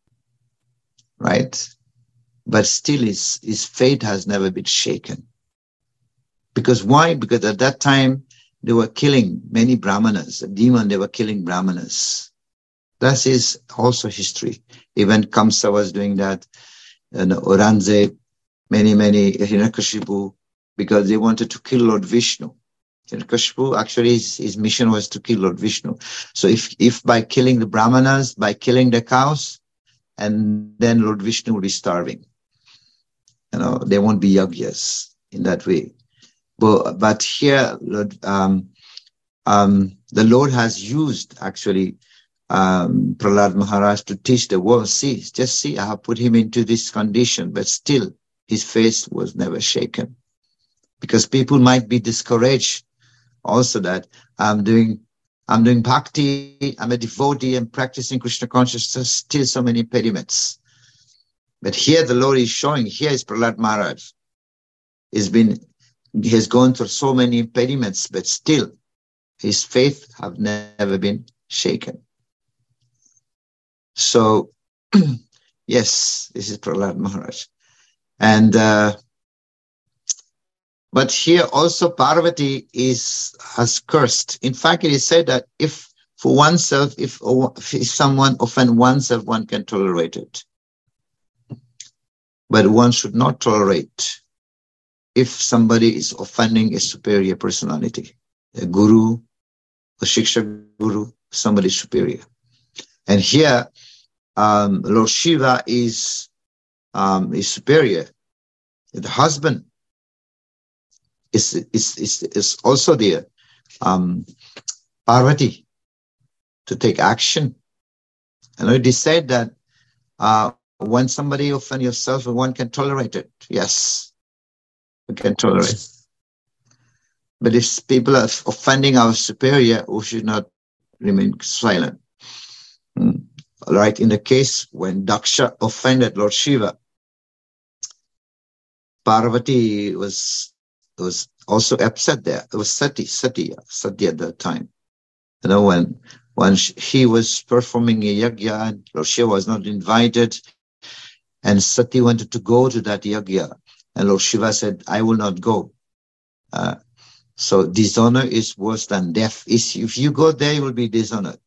C: right? But still his, his faith has never been shaken. Because why? Because at that time, they were killing many Brahmanas. A demon, they were killing Brahmanas. That is also history. Even Kamsa was doing that. And Aurangzeb, many, many, Hiranyakashipu, because they wanted to kill Lord Vishnu. Hiranyakashipu, actually, his, his mission was to kill Lord Vishnu. So if, if by killing the Brahmanas, by killing the cows, and then Lord Vishnu will be starving. You know, there won't be yagyas in that way. But, but here, Lord, um, um, the Lord has used actually um, Prahlad Maharaj to teach the world. See, just see, I have put him into this condition, but still his face was never shaken. Because people might be discouraged also that I'm doing, I'm doing bhakti, I'm a devotee, I'm practicing Krishna consciousness, still so many impediments. But here the Lord is showing, here is Prahlad Maharaj. He's been, he has gone through so many impediments, but still his faith have never been shaken. So, yes, this is Prahlad Maharaj. And, uh, but here also Parvati is, has cursed. In fact, it is said that if for oneself, if, if someone offend oneself, one can tolerate it. But one should not tolerate if somebody is offending a superior personality, a guru, a shiksha guru, somebody superior. And here, um, Lord Shiva is, um, is superior. The husband is, is, is, is also there. Um, Parvati to take action. And it is said that, uh, when somebody offends yourself, one can tolerate it. Yes, we can tolerate it. But if people are offending our superior, we should not remain silent. Mm. Like in the case when Daksha offended Lord Shiva, Parvati was was also upset there. It was Sati, Sati, Sati at that time. You know, when when he was performing a yagya and Lord Shiva was not invited, and Sati wanted to go to that yagya, And Lord Shiva said, I will not go. Uh, so dishonor is worse than death. If you go there, you will be dishonored.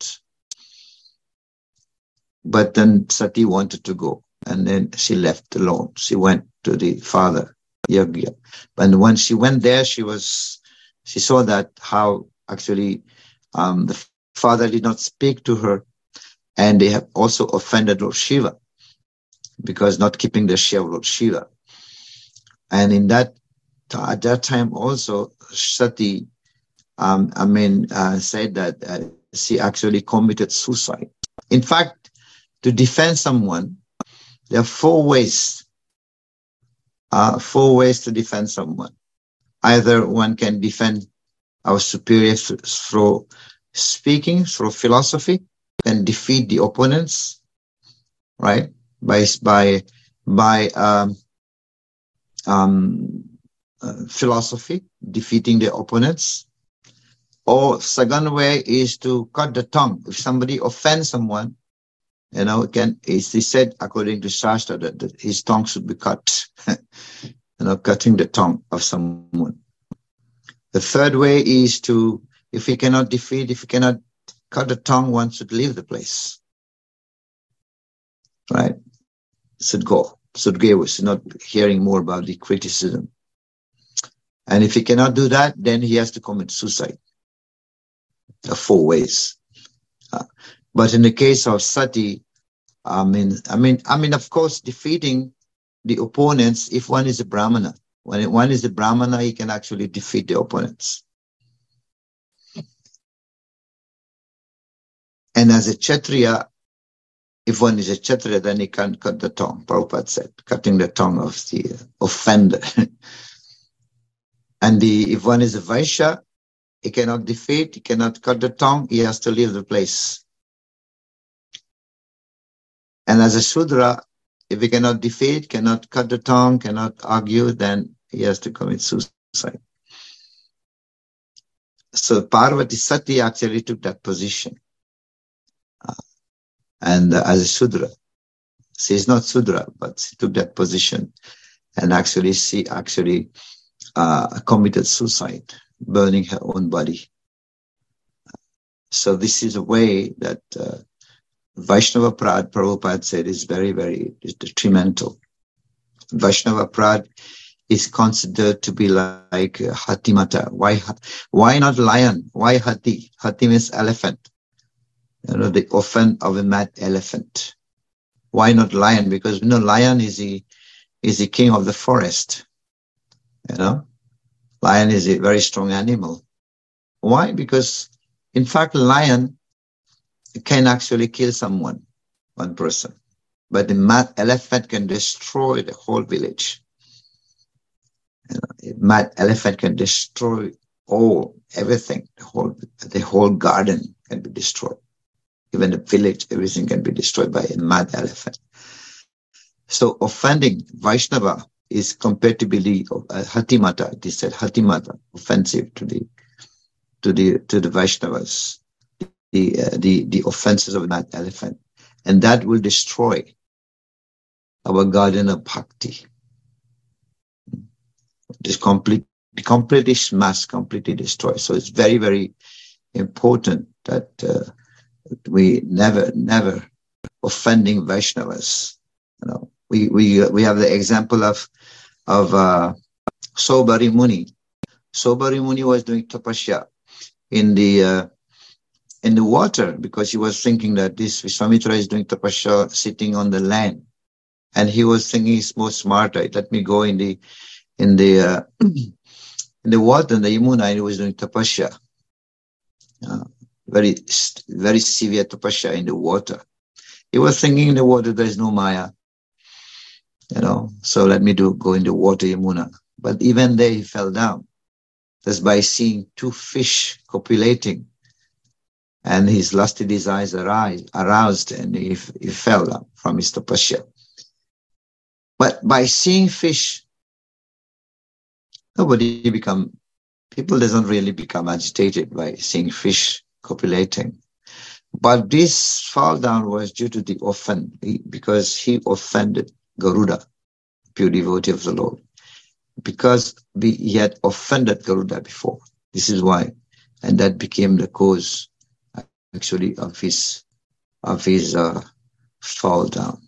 C: But then Sati wanted to go, and then she left alone. She went to the father, Yagya. And when she went there, she was, she saw that how actually um, the father did not speak to her, and they have also offended Lord Shiva because not keeping the share of Lord Shiva. And in that, at that time also, Sati, um, I mean, uh, said that uh, she actually committed suicide. In fact, to defend someone, there are four ways, uh, four ways to defend someone. Either one can defend our superiors through speaking, through philosophy, can defeat the opponents, right? By, by, by, um, um, uh, philosophy, defeating the opponents. Or second way is to cut the tongue. If somebody offends someone, you know, can, it's said according to Shastra that, that his tongue should be cut. You know, cutting the tongue of someone. The third way is to, if he cannot defeat, if he cannot cut the tongue, one should leave the place. Right? Should go. Should go. Should not hearing more about the criticism. And if he cannot do that, then he has to commit suicide. There are four ways. Uh, but in the case of Sati, I mean, I mean, I mean, of course, defeating the opponents, if one is a Brahmana, when one is a Brahmana, he can actually defeat the opponents. And as a Kshatriya, if one is a Kshatriya, then he can't cut the tongue. Prabhupada said, cutting the tongue of the offender. And the, if one is a Vaishya, he cannot defeat, he cannot cut the tongue, he has to leave the place. And as a Shudra, if he cannot defeat, cannot cut the tongue, cannot argue, then he has to commit suicide. So Parvati Sati actually took that position. Uh, and uh, as a Shudra, she is not Shudra, but she took that position. And actually, she actually uh, committed suicide, burning her own body. So this is a way that uh, Vaishnava Prad, Prabhupada said, is very, very detrimental. Vaishnava Prad is considered to be like uh, Hatimata. Why, why not lion? Why Hati? Hati means elephant. You know, the offense of a mad elephant. Why not lion? Because, you know, lion is the, is the king of the forest. You know, lion is a very strong animal. Why? Because, in fact, lion can actually kill someone, one person. But the mad elephant can destroy the whole village. You know, a mad elephant can destroy all, everything. The whole, the whole garden can be destroyed. Even the village, everything can be destroyed by a mad elephant. So offending Vaishnava is compared to be uh, Hatimata. It is said Hatimata, offensive to the to the to the Vaishnavas. The, uh, the, the offenses of that elephant. And that will destroy our garden of bhakti. It is complete, completely smashed, completely destroyed. So it's very, very important that uh, we never, never offending Vaishnavas. You know, we, we, we have the example of, of, uh, Sobari Muni. Sobari Muni was doing tapasya in the, uh, in the water, because he was thinking that this Vishwamitra is doing tapasya sitting on the land. And he was thinking he's more smarter. Let me go in the, in the, uh, in the water, in the Yamuna, and he was doing tapasya. Uh, very, very severe tapasya in the water. He was thinking in the water there is no Maya. You know, so let me do, go in the water, Yamuna. But even there he fell down. That's by seeing two fish copulating. And his lusty desires arise, aroused, and he, he fell down from his tapasya. But by seeing fish, nobody become, people doesn't really become agitated by seeing fish copulating. But this fall down was due to the offense, because he offended Garuda, pure devotee of the Lord. because we, he had offended Garuda before. This is why. And that became the cause, actually, of his, of his uh, fall down.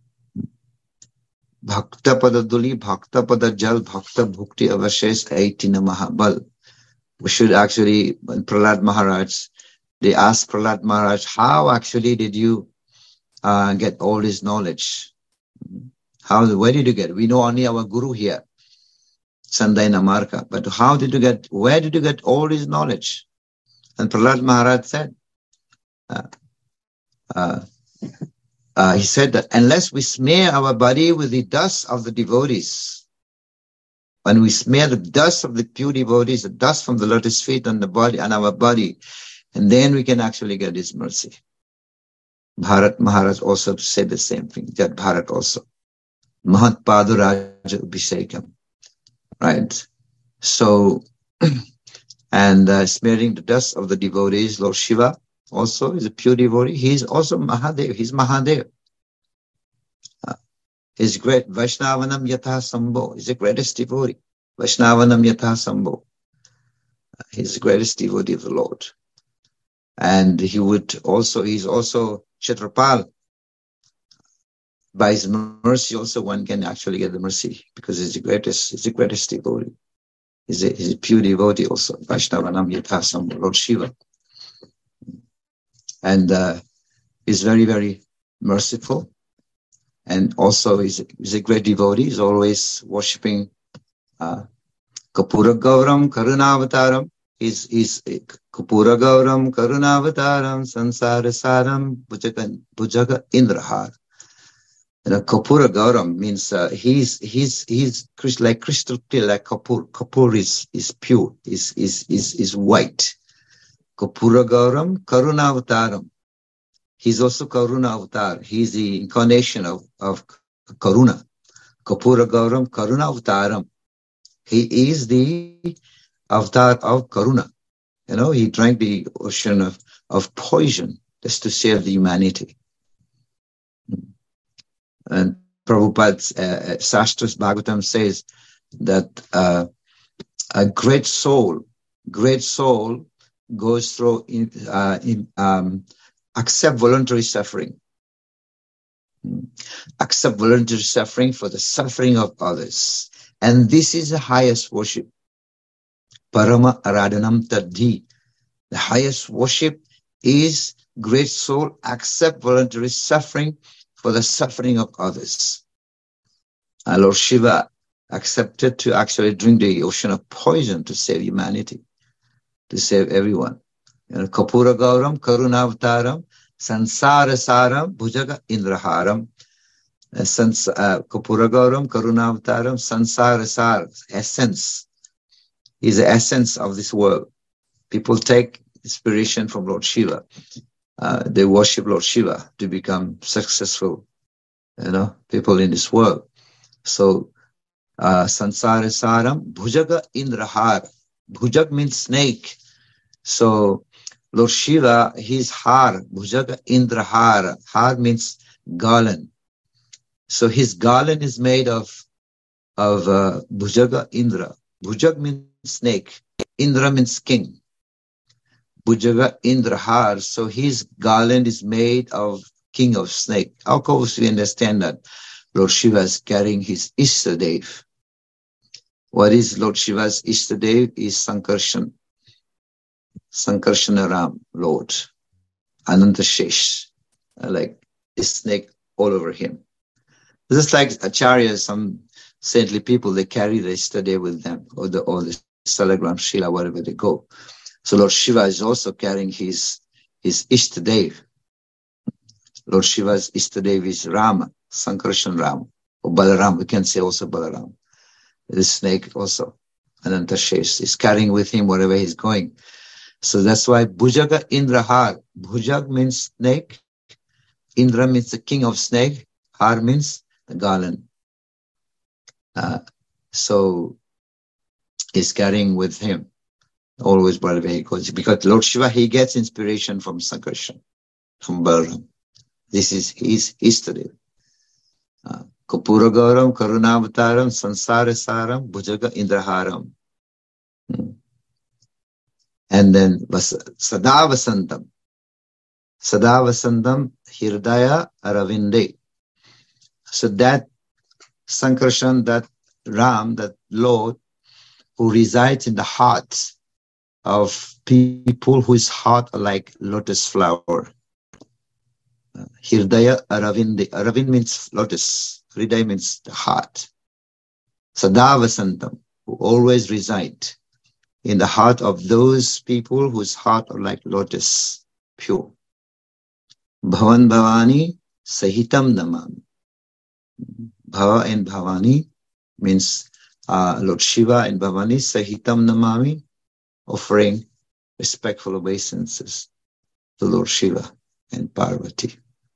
C: Bhakta pada duli, bhakta pada jal, bhakta bhukti avashes aitina mahabal. We should actually, when Prahlad Maharaj, they asked Prahlad Maharaj, how actually did you uh, get all this knowledge? How, where did you get it? We know only our guru here, Sanday Namarka. But how did you get, where did you get all this knowledge? And Prahlad Maharaj said, uh, uh, uh, he said that unless we smear our body with the dust of the devotees, when we smear the dust of the pure devotees, the dust from the lotus feet on the body, on our body, and then we can actually get his mercy. Bharat Maharaj also said the same thing, that Bharat also. Mahat Paduraja Abhishekam. Right? So, and uh, smearing the dust of the devotees, Lord Shiva also is a pure devotee. He is also Mahadev. He's Mahadev. Uh, he's great. Vaishnavanam Yatha Sambho. He's the greatest devotee. Vaishnavanam Yatha Sambho. Uh, he's the greatest devotee of the Lord. And he would also, he's also Kshetrapal. By his mercy also one can actually get the mercy because he's the greatest, he's the greatest devotee. He's a, he's a pure devotee also. Vaishnavanam Yatha Sambho, Lord Shiva. And uh, he's very, very merciful. And also he's, he's a great devotee. He's always worshipping uh, Kapura Gauram Karunavataram. He's, he's Kapura Gauram Karunavataram Sansara Saram Bhujaga, Bhujaga Indrahar. You know, Kapura Gauram means uh, he's he's he's like crystal clear, like Kapur. Kapur is is pure, is is is is white. Kapura Gauram Karunavataram. He's also Karuna Avatar. He's the incarnation of of Karuna. Kapura Gauram Karunavataram. He is the avatar of Karuna. You know, he drank the ocean of of poison just to save the humanity. And Prabhupada's uh, Sastras Bhagavatam says that uh, a great soul, great soul goes through, in, uh, in, um, accept voluntary suffering. Accept voluntary suffering for the suffering of others. And this is the highest worship. Parama Aradhanam Tadhi. The highest worship is great soul accept voluntary suffering for the suffering of others. And Lord Shiva accepted to actually drink the ocean of poison to save humanity, to save everyone. You know, Kapura Gauram, Karunavataram, Sansara Saram, Bhujaga Indraharam. Uh, sans, uh, Kapura Gauram, Karunavataram, Sansara Sar, essence, is the essence of this world. People take inspiration from Lord Shiva. Uh, they worship Lord Shiva to become successful, you know, people in this world. So, uh, Sansara Saram, Bhujaga Indrahar. Bhujag means snake. So, Lord Shiva, his har, Bhujaga Indrahar. Har means garland. So, his garland is made of, of uh, Bhujaga Indra. Bhujag means snake. Indra means king. Bhujaga Indrahar, so his garland is made of king of snake. Of course, we understand that Lord Shiva is carrying his Ishtadev. What is Lord Shiva's Ishtadev? Is Sankarshan. Sankarshan Ram, Lord. Ananta Shesh, like a snake all over him. This is like Acharya, some saintly people, they carry the Ishtadev with them, or the, or the Salagram Shila, wherever they go. So Lord Shiva is also carrying his, his Ishtadev. Lord Shiva's Ishtadev is Rama, Sankarshan Ram, or Balaram. We can say also Balaram. The snake also, Ananta Shesh, is carrying with him wherever he's going. So that's why Bhujaga Indrahar. Bhujag means snake. Indra means the king of snake. Har means the garland. Uh, so he's carrying with him always wherever he goes. Because Lord Shiva, he gets inspiration from Sankarshan, from Balaram. This is his history. Kapuragauram, Karunavataram, Sansarasaram, Bhujaga Indraharam. Hmm. And then Sadavasantam. Sadavasantam Hirdaya Aravinde. So that Sankarshan, that Ram, that Lord, who resides in the hearts of people whose heart are like lotus flower. Hirdaya Aravinde. Aravind means lotus. Hridaya means the heart. Sadavasantam, who always reside in the heart of those people whose heart are like lotus, pure. Bhavan Bhavani Sahitam Namami. Bhava and Bhavani means uh, Lord Shiva and Bhavani Sahitam Namami, offering respectful obeisances to Lord Shiva and Parvati.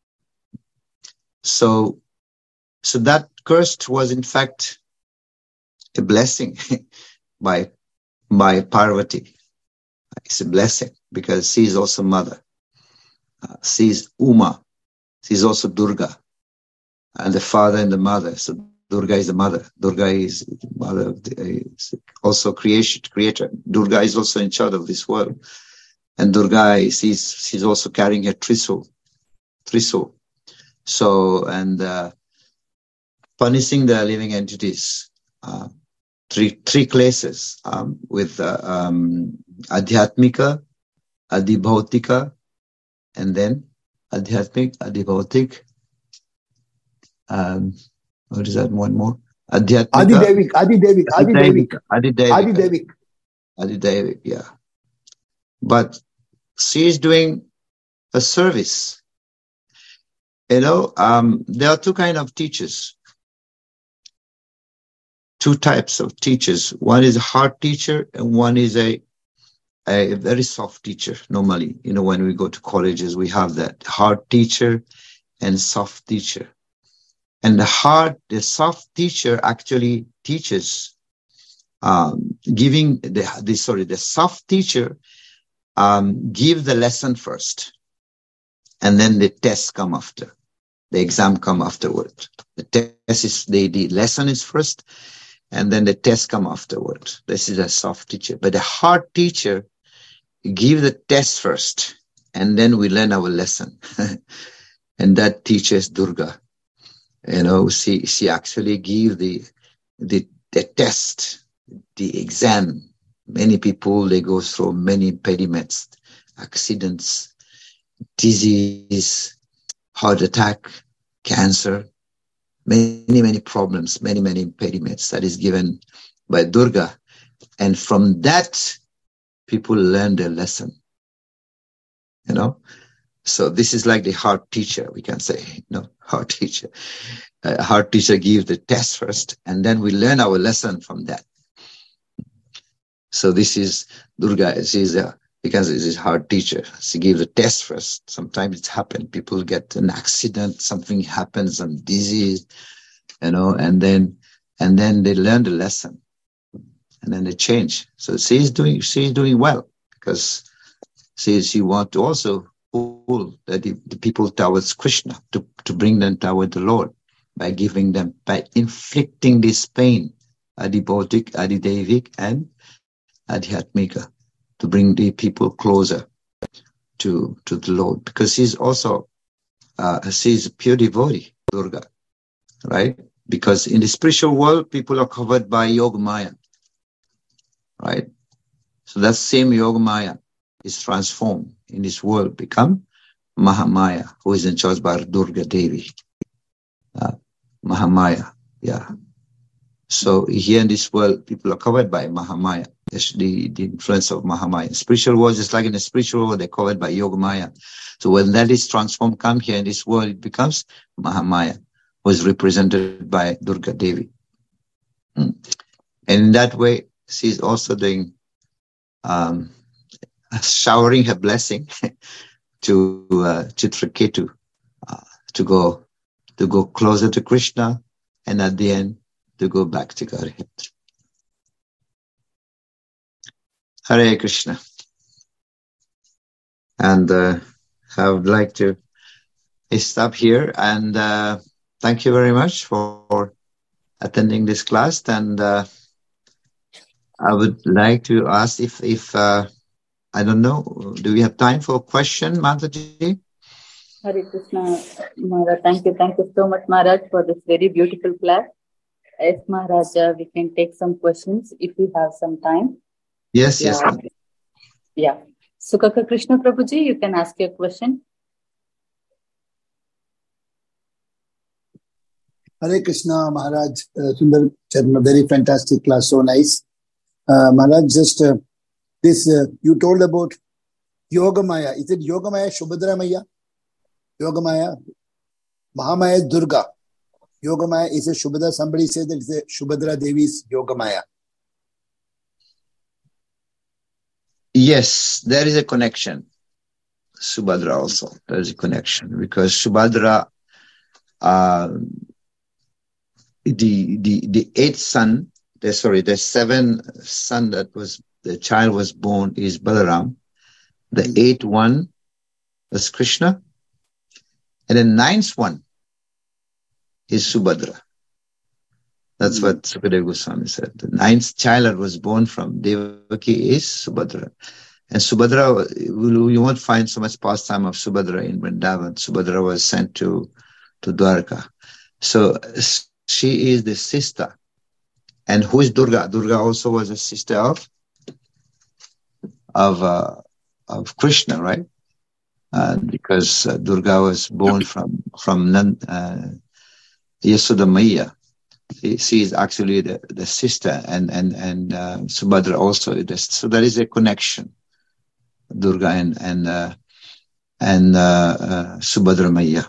C: So, so that curse was in fact a blessing by, by Parvati. It's a blessing because she is also mother. Uh, she is Uma. She is also Durga. And the father and the mother. So Durga is the mother. Durga is mother of the, is also creation, creator. Durga is also in charge of this world. And Durga is, she's, she's also carrying a trisul. Trisul. So, and, uh, punishing the living entities. Uh, three, three classes, um, with, uh, um, Adhyatmika, Adibhautika, and then Adhyatmik, Adibhautik. Um, what is that? One more. Adhyatmika.
E: Adidevik, Adidevik, Adidevik.
C: Adidevik.
E: Adidevik.
C: Adidevik, yeah. But she is doing a service. You know, um, there are two kinds of teachers. Two types of teachers. One is a hard teacher and one is a a very soft teacher. Normally, you know, when we go to colleges, we have that hard teacher and soft teacher. And the hard, the soft teacher actually teaches, um, giving the, the, sorry, the soft teacher, um, give the lesson first. And then the tests come after. The exam come afterward. The test is, the, the lesson is first, and then the tests come afterward. This is a soft teacher. But the hard teacher give the test first, and then we learn our lesson. And that teaches Durga. You know, she, she actually give the, the, the test, the exam. Many people, they go through many impediments, accidents, disease, heart attack, cancer, many, many problems, many, many impediments that is given by Durga. And from that, people learn their lesson. You know? So this is like the hard teacher, we can say, you know, hard teacher. A hard teacher gives the test first, and then we learn our lesson from that. So this is Durga. She's a, because she's a hard teacher. She gives the test first. Sometimes it's happened. People get an accident, something happens, some disease, you know, and then, and then they learn the lesson, and then they change. So she's doing, she's doing well because she, she wants to also pull the, the people towards Krishna, to, to bring them toward the Lord by giving them, by inflicting this pain, Adibhautik, Adidevik, and Adhyatmika, to bring the people closer to, to the Lord. Because she's also, uh, she's a pure devotee, Durga, right? Because in the spiritual world, people are covered by Yogamaya, right? So that same Yogamaya is transformed in this world, become Mahamaya, who is in charge by Durga Devi. Uh, Mahamaya, yeah. So here in this world, people are covered by Mahamaya. That's the, the influence of Mahamaya. Spiritual world, just like in the spiritual world, they're covered by Yogamaya. So when that is transformed, come here in this world, it becomes Mahamaya, who is represented by Durga Devi. Mm. And in that way, she's also doing, um, showering her blessing to uh, Chitraketu, uh, to go to go closer to Krishna, and at the end to go back to Godhead. Hare Krishna. And uh, I would like to stop here, and uh, thank you very much for attending this class. And uh, I would like to ask if, if uh, I don't know, do we have time for a question, Mataji?
A: Hare Krishna, Maharaj. Thank you. Thank you so much, Maharaj, for this very beautiful class. Yes, Maharaj, uh, we can take some questions if we have some time.
C: Yes,
A: yeah.
C: yes.
A: Yeah. Sukaka Krishna Prabhuji, you can ask your question.
E: Hare Krishna, Maharaj. Uh, Sundar Charma, very fantastic class, so nice. Uh, Maharaj, just uh, this, uh, you told about Yogamaya. Is it Yogamaya Shubhadra Maya? Yogamaya, Mahamaya is Durga. Yogamaya is a Shubhadra. Somebody said that it's a Shubhadra Devi's Yogamaya.
C: Yes, there is a connection. Subhadra also, there is a connection because Subhadra, uh, the the the eighth son, the, sorry, the seventh son that was the child was born is Balaram. The mm-hmm. eighth one was Krishna, and the ninth one is Subhadra. That's mm-hmm. what Sukadeva Goswami said. The ninth child that was born from Devaki is Subhadra. And Subhadra, you won't find so much pastime of Subhadra in Vrindavan. Subhadra was sent to, to Dwarka. So she is the sister. And who is Durga? Durga also was a sister of of uh, of Krishna, right? Uh, because uh, Durga was born from from Nand, uh, Yasoda Maya. She is actually the, the sister, and and and uh, Subhadra also. So there is a connection, Durga and and uh, and uh, uh, Subhadra Maya.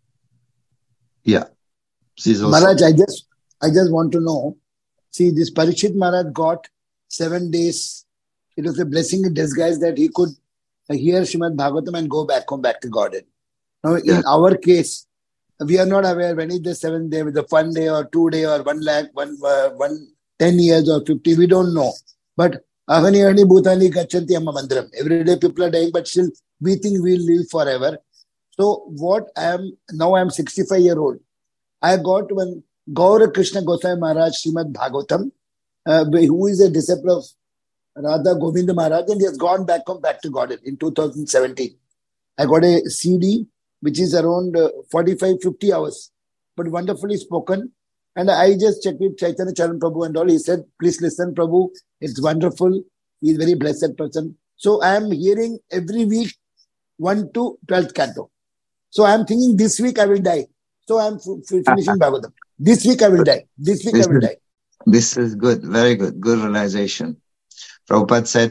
C: Yeah, she's also.
E: Maharaj, I just I just want to know. See, this Parikshit Maharaj got seven days. It was a blessing in disguise that he could hear Srimad Bhagavatam and go back home back to Godhead. Now, in yeah. our case, we are not aware when is the seventh day, with a fun day or two day or one lakh, one, uh, one, ten years or fifty. We don't know. But ahani ahani bhutani gachanti amma mandiram. Every day people are dying, but still we think we'll live forever. So what I am, now I am sixty-five year old. I got one Gaura Krishna Goswami Maharaj Srimad Bhagavatam, uh, who is a disciple of Radha Govinda Maharaj, and he has gone back home back to Godhead in two thousand seventeen. I got a C D which is around uh, forty-five to fifty hours, but wonderfully spoken. And I just checked with Chaitanya Charan Prabhu and all. He said, please listen, Prabhu. It's wonderful. He is a very blessed person. So I am hearing every week one to twelfth canto. So I am thinking this week I will die. So I am f- f- finishing Bhagavatam. This week I will die. This week
C: this
E: I will
C: is,
E: die.
C: This is good. Very good. Good realization. Prabhupada said,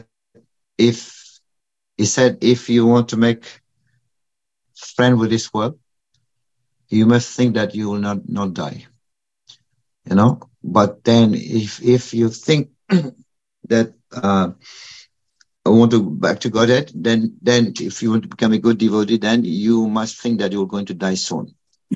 C: if, he said, if you want to make friend with this world, you must think that you will not, not die. You know? But then if, if you think that, uh, I want to go back to Godhead, then, then if you want to become a good devotee, then you must think that you're going to die soon.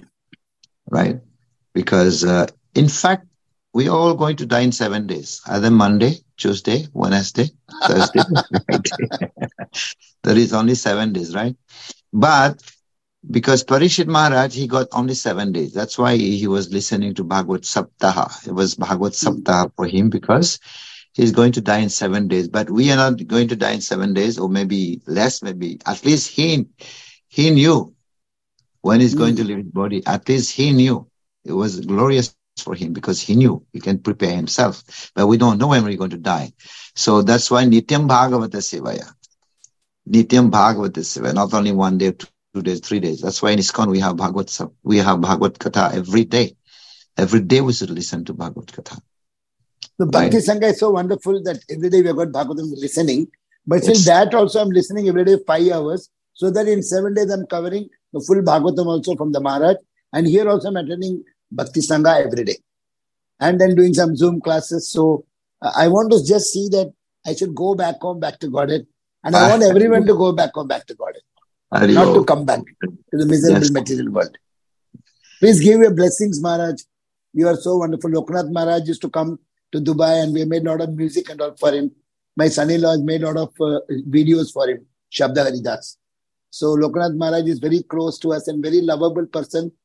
C: Right? Because, uh, in fact, we are all going to die in seven days. Either Monday, Tuesday, Wednesday, Thursday, Friday. There is only seven days, right? But because Parikshit Maharaj, he got only seven days. That's why he was listening to Bhagavad Saptaha. It was Bhagavad Saptaha for him because he's going to die in seven days. But we are not going to die in seven days or maybe less, maybe. At least he, he knew when he's going to leave his body. At least he knew. It was glorious for him because he knew he can prepare himself. But we don't know when we're going to die. So that's why Nityam Bhagavata Sevaya. Nityam Bhagavata Sevaya. Not only one day, two, two days, three days. That's why in ISKCON we have Bhagavad, we have Bhagavad Katha every day. Every day we should listen to Bhagavad Katha.
E: The Bhakti right? Sangha is so wonderful that every day we have got Bhagavatam listening. But yes. Still that also I'm listening every day five hours. So that in seven days I'm covering the full Bhagavatam also from the Maharaj. And here also I'm attending Bhakti Sangha every day. And then doing some Zoom classes. So uh, I want to just see that I should go back home, back to Godhead. And I want everyone to go back home, back to Godhead. Not to come back to the miserable yes. material world. Please give your blessings, Maharaj. You are so wonderful. Lokanath Maharaj used to come to Dubai and we made a lot of music and all for him. My son-in-law has made a lot of uh, videos for him. Shabda Haridas. So Lokanath Maharaj is very close to us and very lovable person.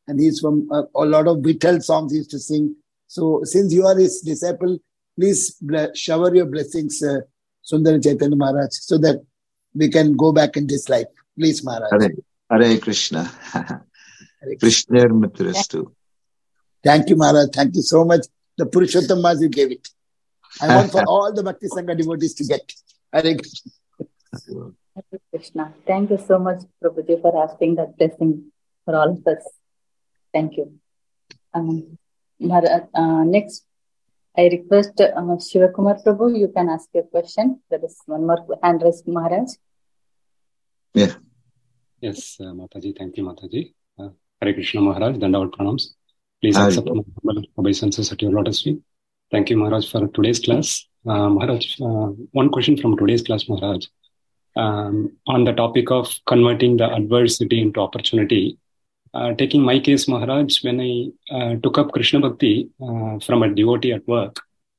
E: and he's from uh, a lot of Vittal songs he used to sing. So since you are his disciple, please ble- shower your blessings, uh, Sundar Chaitanya Maharaj, so that we can go back in this life. Please, Maharaj.
C: Hare, Hare Krishna. Krishna Mitrastu.
E: Thank you, Maharaj. Thank you so much. The Purushottam Mass you gave it. I want for all the Bhakti Sangha devotees to get. Hare Krishna.
A: Hare Krishna. Thank you so much, Prabhuji, for asking that blessing for all of us. Thank you. Um, Maharaj, uh, next, I request uh, Shivakumar Prabhu, you can ask your question. There is one more hand raised, Maharaj.
C: Yeah.
F: Yes, uh, Mataji. Thank you, Mataji. Uh, Hare Krishna Maharaj, Dandavat Pranams. Please
C: Hare
F: accept my humble obeisances at your lotus feet. Thank you, Maharaj, for today's class. Uh, Maharaj, uh, one question from today's class, Maharaj. Um, on the topic of converting the adversity into opportunity. Uh, taking my case, Maharaj, when I uh, took up Krishna Bhakti uh, from a devotee at work,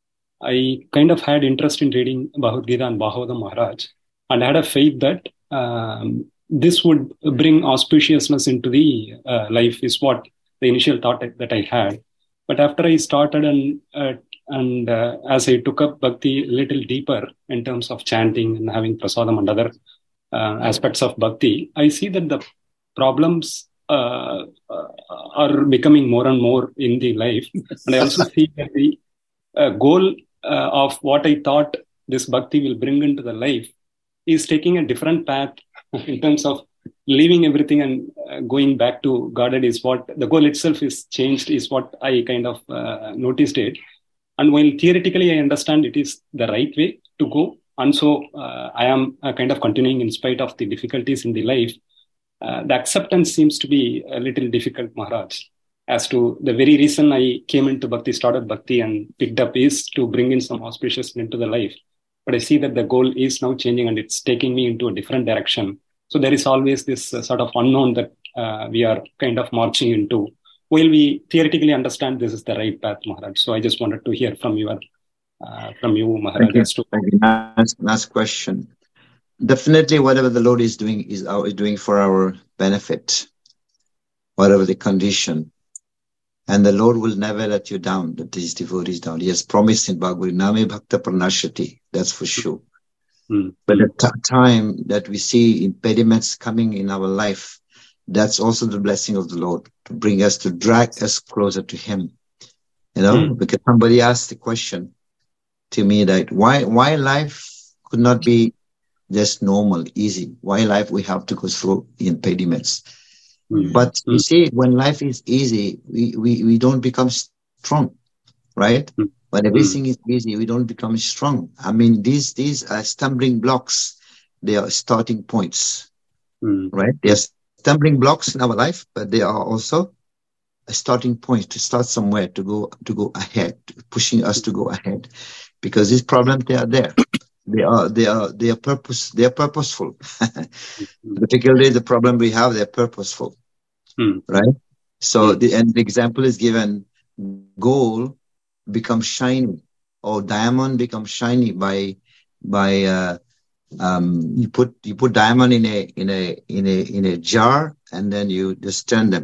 F: I kind of had interest in reading Bhagavad Gita and Bhagavatam, Maharaj, and I had a faith that um, this would bring auspiciousness into the uh, life, is what the initial thought that I had. But after I started and uh, and uh, as I took up Bhakti a little deeper in terms of chanting and having prasadam and other uh, aspects of Bhakti, I see that the problems uh, uh, are becoming more and more in the life. And I also see that the uh, goal uh, of what I thought this Bhakti will bring into the life is taking a different path in terms of leaving everything and uh, going back to Godhead is what the goal itself is changed, is what I kind of uh, noticed it. And while theoretically I understand it is the right way to go, and so uh, I am uh, kind of continuing in spite of the difficulties in the life, uh, the acceptance seems to be a little difficult, Maharaj. As to the very reason I came into Bhakti, started Bhakti and picked up is to bring in some auspiciousness into the life. But I see that the goal is now changing and it's taking me into a different direction. So there is always this uh, sort of unknown that uh, we are kind of marching into. While we theoretically understand this is the right path, Maharaj. So I just wanted to hear from you, uh, from you, Maharaj.
C: Thank you.
F: To...
C: Thank you. Nice, nice question. Definitely, whatever the Lord is doing is our, is doing for our benefit, whatever the condition. And the Lord will never let you down, that His devotees down. He has promised in Bhagavad Gita, Name Bhakta Pranashati, that's for sure.
F: Mm.
C: But at the time that we see impediments coming in our life, that's also the blessing of the Lord to bring us, to drag us closer to Him. You know, mm. because somebody asked the question to me that why, why life could not be just normal, easy? Why life we have to go through impediments? Mm. But mm. you see, when life is easy, we, we, we don't become strong, right? Mm. When everything mm. is easy, we don't become strong. I mean, these, these are stumbling blocks. They are starting points, mm. right? They are stumbling blocks in our life, but they are also a starting point to start somewhere, to go, to go ahead, pushing us to go ahead, because these problems, they are there. They are, they are, they are purpose, they are purposeful. Particularly the problem we have, they're purposeful, mm. right? So mm. the, and the example is given, gold becomes shiny, or diamond becomes shiny by, by, uh, um, you put, you put diamond in a, in a, in a, in a jar, and then you just turn them.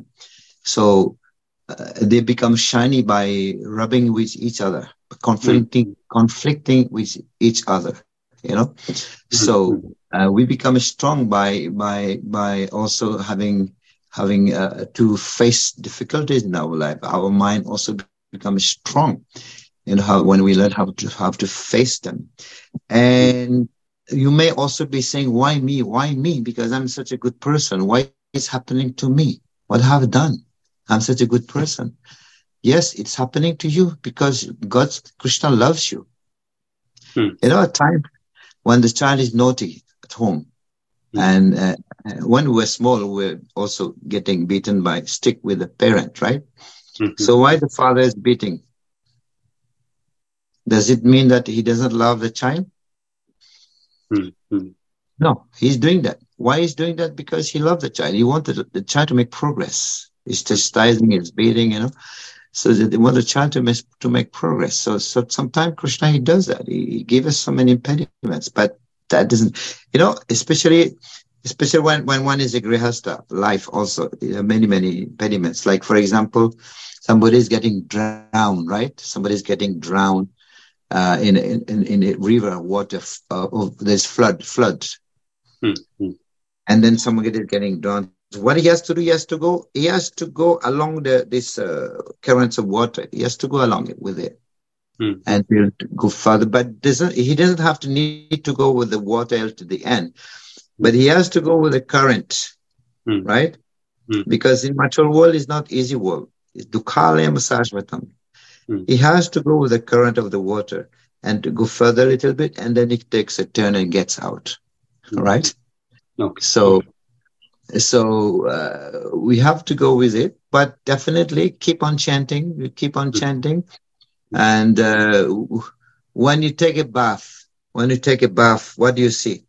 C: So, uh, they become shiny by rubbing with each other, conflicting, mm. conflicting with each other, you know? Mm. So, uh, we become strong by, by, by also having, having, uh, to face difficulties in our life. Our mind also becomes strong, you know, how, when we learn how to, how to face them. And you may also be saying, why me? Why me? Because I'm such a good person. Why is happening to me? What have I done? I'm such a good person. Yes, it's happening to you because God, Krishna loves you. Hmm. You know, a time when the child is naughty at home, hmm. and uh, when we were small, we were also getting beaten by stick with the parent, right? Hmm. So why the father is beating? Does it mean that he doesn't love the child? Hmm. No, he's doing that. Why he's doing that? Because he loved the child. He wanted the child to make progress. He's chastising, he's beating, you know. So they want the child to make, to make progress. So, so sometimes Krishna, he does that. He, he gave us so many impediments, but that doesn't, you know, especially, especially when, when one is a grihastha life also, there are many, many impediments. Like, for example, somebody is getting drowned, right? Somebody is getting drowned uh, in, in, in a river, water, uh, oh, there's flood, flood.
F: Mm-hmm.
C: And then somebody is getting drowned. What he has to do, he has to go, he has to go along the, this uh, currents of water. He has to go along it with it.
F: Mm-hmm.
C: And he'll go further, but doesn't, he doesn't have to need to go with the water to the end, but he has to go with the current,
F: mm.
C: right?
F: Mm.
C: Because in material world is not easy world. It's dukkha masajvatam.
F: Mm.
C: He has to go with the current of the water and to go further a little bit, and then it takes a turn and gets out,
F: mm.
C: right?
F: Okay.
C: So, so uh, we have to go with it, but definitely keep on chanting. We keep on mm. chanting. And uh, when you take a bath, when you take a bath, what do you see?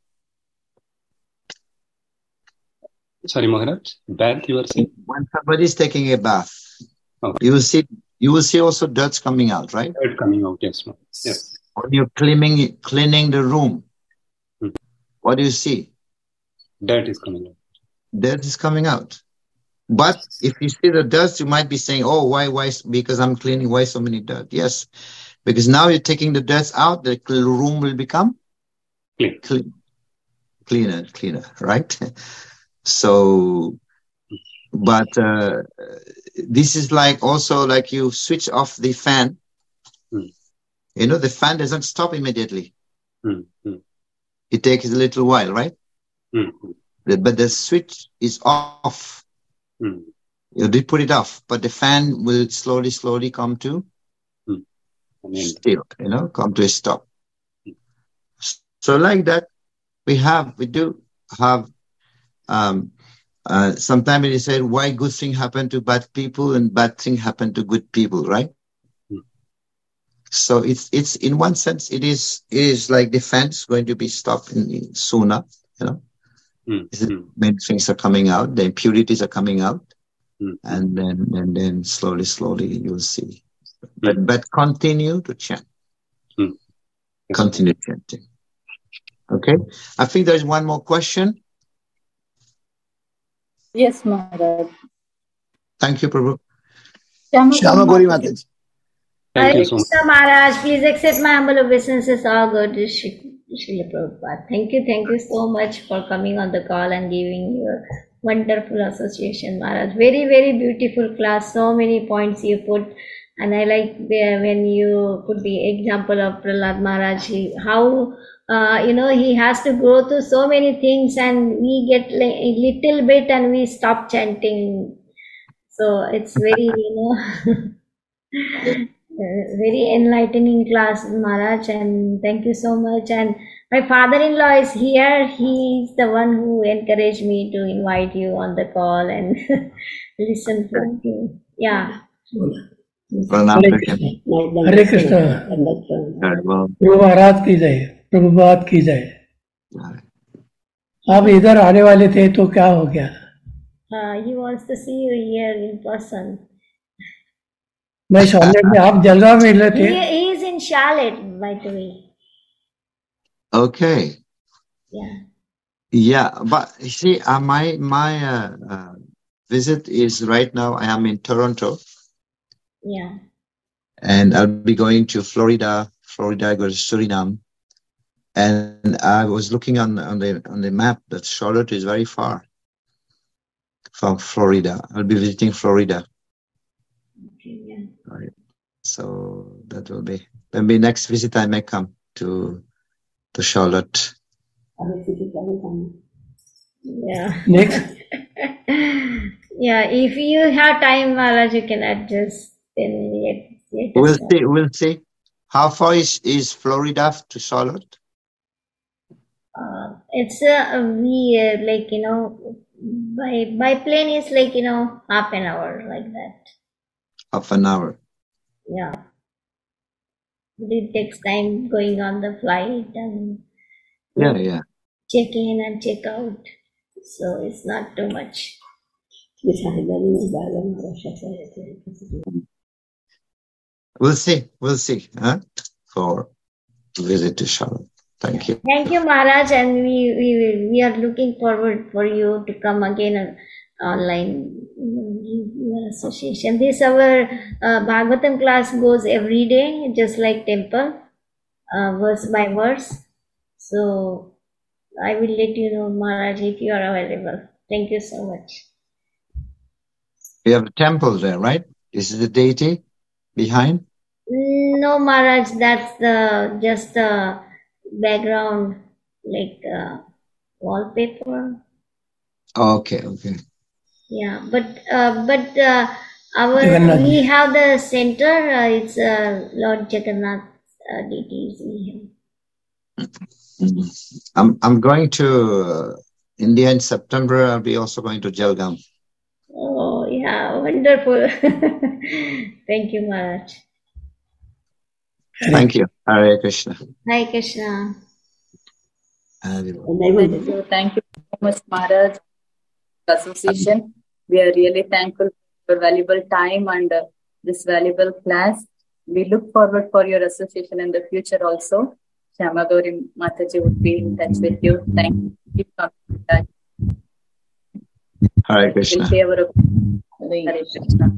F: Sorry, Maharaj, bath you are saying?
C: When somebody is taking a bath,
F: okay.
C: you will see you will see also dirt's coming out, right?
F: Dirt coming out, yes. Yes.
C: When you're cleaning cleaning the room, hmm. what do you see?
F: Dirt is coming out.
C: Dirt is coming out. But if you see the dust, you might be saying, oh, why, why, because I'm cleaning, why so many dirt? Yes, because now you're taking the dust out, the room will become
F: clean,
C: clean, cleaner, cleaner, right? So, but uh, this is like also like you switch off the fan.
F: Mm.
C: You know, the fan doesn't stop immediately.
F: Mm. Mm.
C: It takes a little while, right?
F: Mm.
C: But the switch is off.
F: Mm.
C: You did put it off, but the fan will slowly, slowly come to
F: mm.
C: still, you know, come to a stop. Mm. So like that, we have, we do have, um, uh, sometimes it is said, why good thing happen to bad people and bad thing happen to good people, right?
F: Mm.
C: So it's, it's in one sense, it is, it is like the fan's going to be stopped in, in sooner, you know.
F: Mm.
C: Many things are coming out, the impurities are coming out,
F: mm.
C: and then and then slowly, slowly you'll see. But mm. but continue to chant.
F: Mm. Yes.
C: Continue chanting. Okay. I think there's one more question.
A: Yes, Maharaj.
C: Thank you, Prabhu.
E: Shyama Gauri Mataji.
F: Thank you so much.
D: Maharaj, please accept my humble obeisances. All good, Srila Prabhupada. Thank you, thank you so much for coming on the call and giving your wonderful association, Maharaj. Very, very beautiful class. So many points you put. And I like the, when you put the example of Prahlad Maharaj, he, how, uh, you know, he has to go through so many things and we get like a little bit and we stop chanting. So it's very, you know, very enlightening class, Maharaj, and thank you so much. And my father-in-law is here. He's the one who encouraged me to invite you on the call and listen from you. Yeah.
G: Hare Krishna. Hare Krishna. प्रभु महाराज की जय, प्रभुपाद की जय. आप इधर आने वाले थे तो क्या हो गया?
D: Uh, he wants to see you here in person.
G: मैं शॉर्लेट में, आप जलगांव में मिले थे.
D: He is in Charlotte, by the way.
C: Okay.
D: Yeah.
C: Yeah, but you see, uh, my my uh, uh, visit is right now. I am in Toronto.
D: Yeah.
C: And I'll be going to Florida. Florida, I go to Suriname. And I was looking on on the on the map that Charlotte is very far from Florida. I'll be visiting Florida.
D: Okay, yeah.
C: Right. So that will be maybe next visit I may come to to Charlotte.
D: Yeah.
G: Next.
D: Yeah, if you have time, Maharaj, you can adjust. Then let, let
C: We'll see. We'll see. How far is, is Florida to Charlotte?
D: Uh, it's a we uh, like you know by by plane is like you know half an hour like that.
C: Half an hour.
D: Yeah. But it takes time going on the flight and
C: yeah, yeah.
D: check in and check out. So it's not too much.
C: We'll see. We'll see. Huh? For visit to Charlotte. Thank you.
D: Thank you, Maharaj, and we we we are looking forward for you to come again online association. This our uh, Bhagavatam class goes every day, just like temple, uh, verse by verse. So I will let you know, Maharaj, if you are available. Thank you so much.
C: We have a temple there, right? This is the deity behind?
D: No, Maharaj, that's the just the background, like uh, wallpaper.
C: Okay, okay.
D: Yeah, but uh, but uh, our Jagannath. We have the center. Uh, it's uh, Lord Jagannath uh, deities. We have.
C: I'm I'm going to uh, India in September. I'll be also going to Jalgaon.
D: Oh yeah, wonderful! Thank you, Maharaj.
C: Thank you. Hare Krishna.
D: Hare Krishna.
A: Thank you. Thank you so much, Maharaj. Association. We are really thankful for your valuable time and uh, this valuable class. We look forward for your association in the future also. Shyama Gauri Mataji would be in touch with you. Thank you.
C: Hare Krishna.
A: Hare Krishna.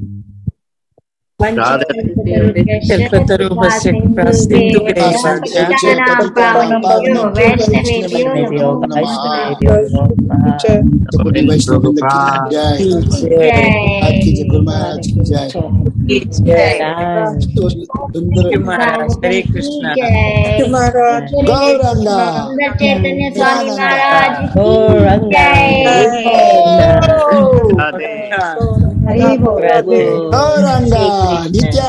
E: Gauranga, Nitya.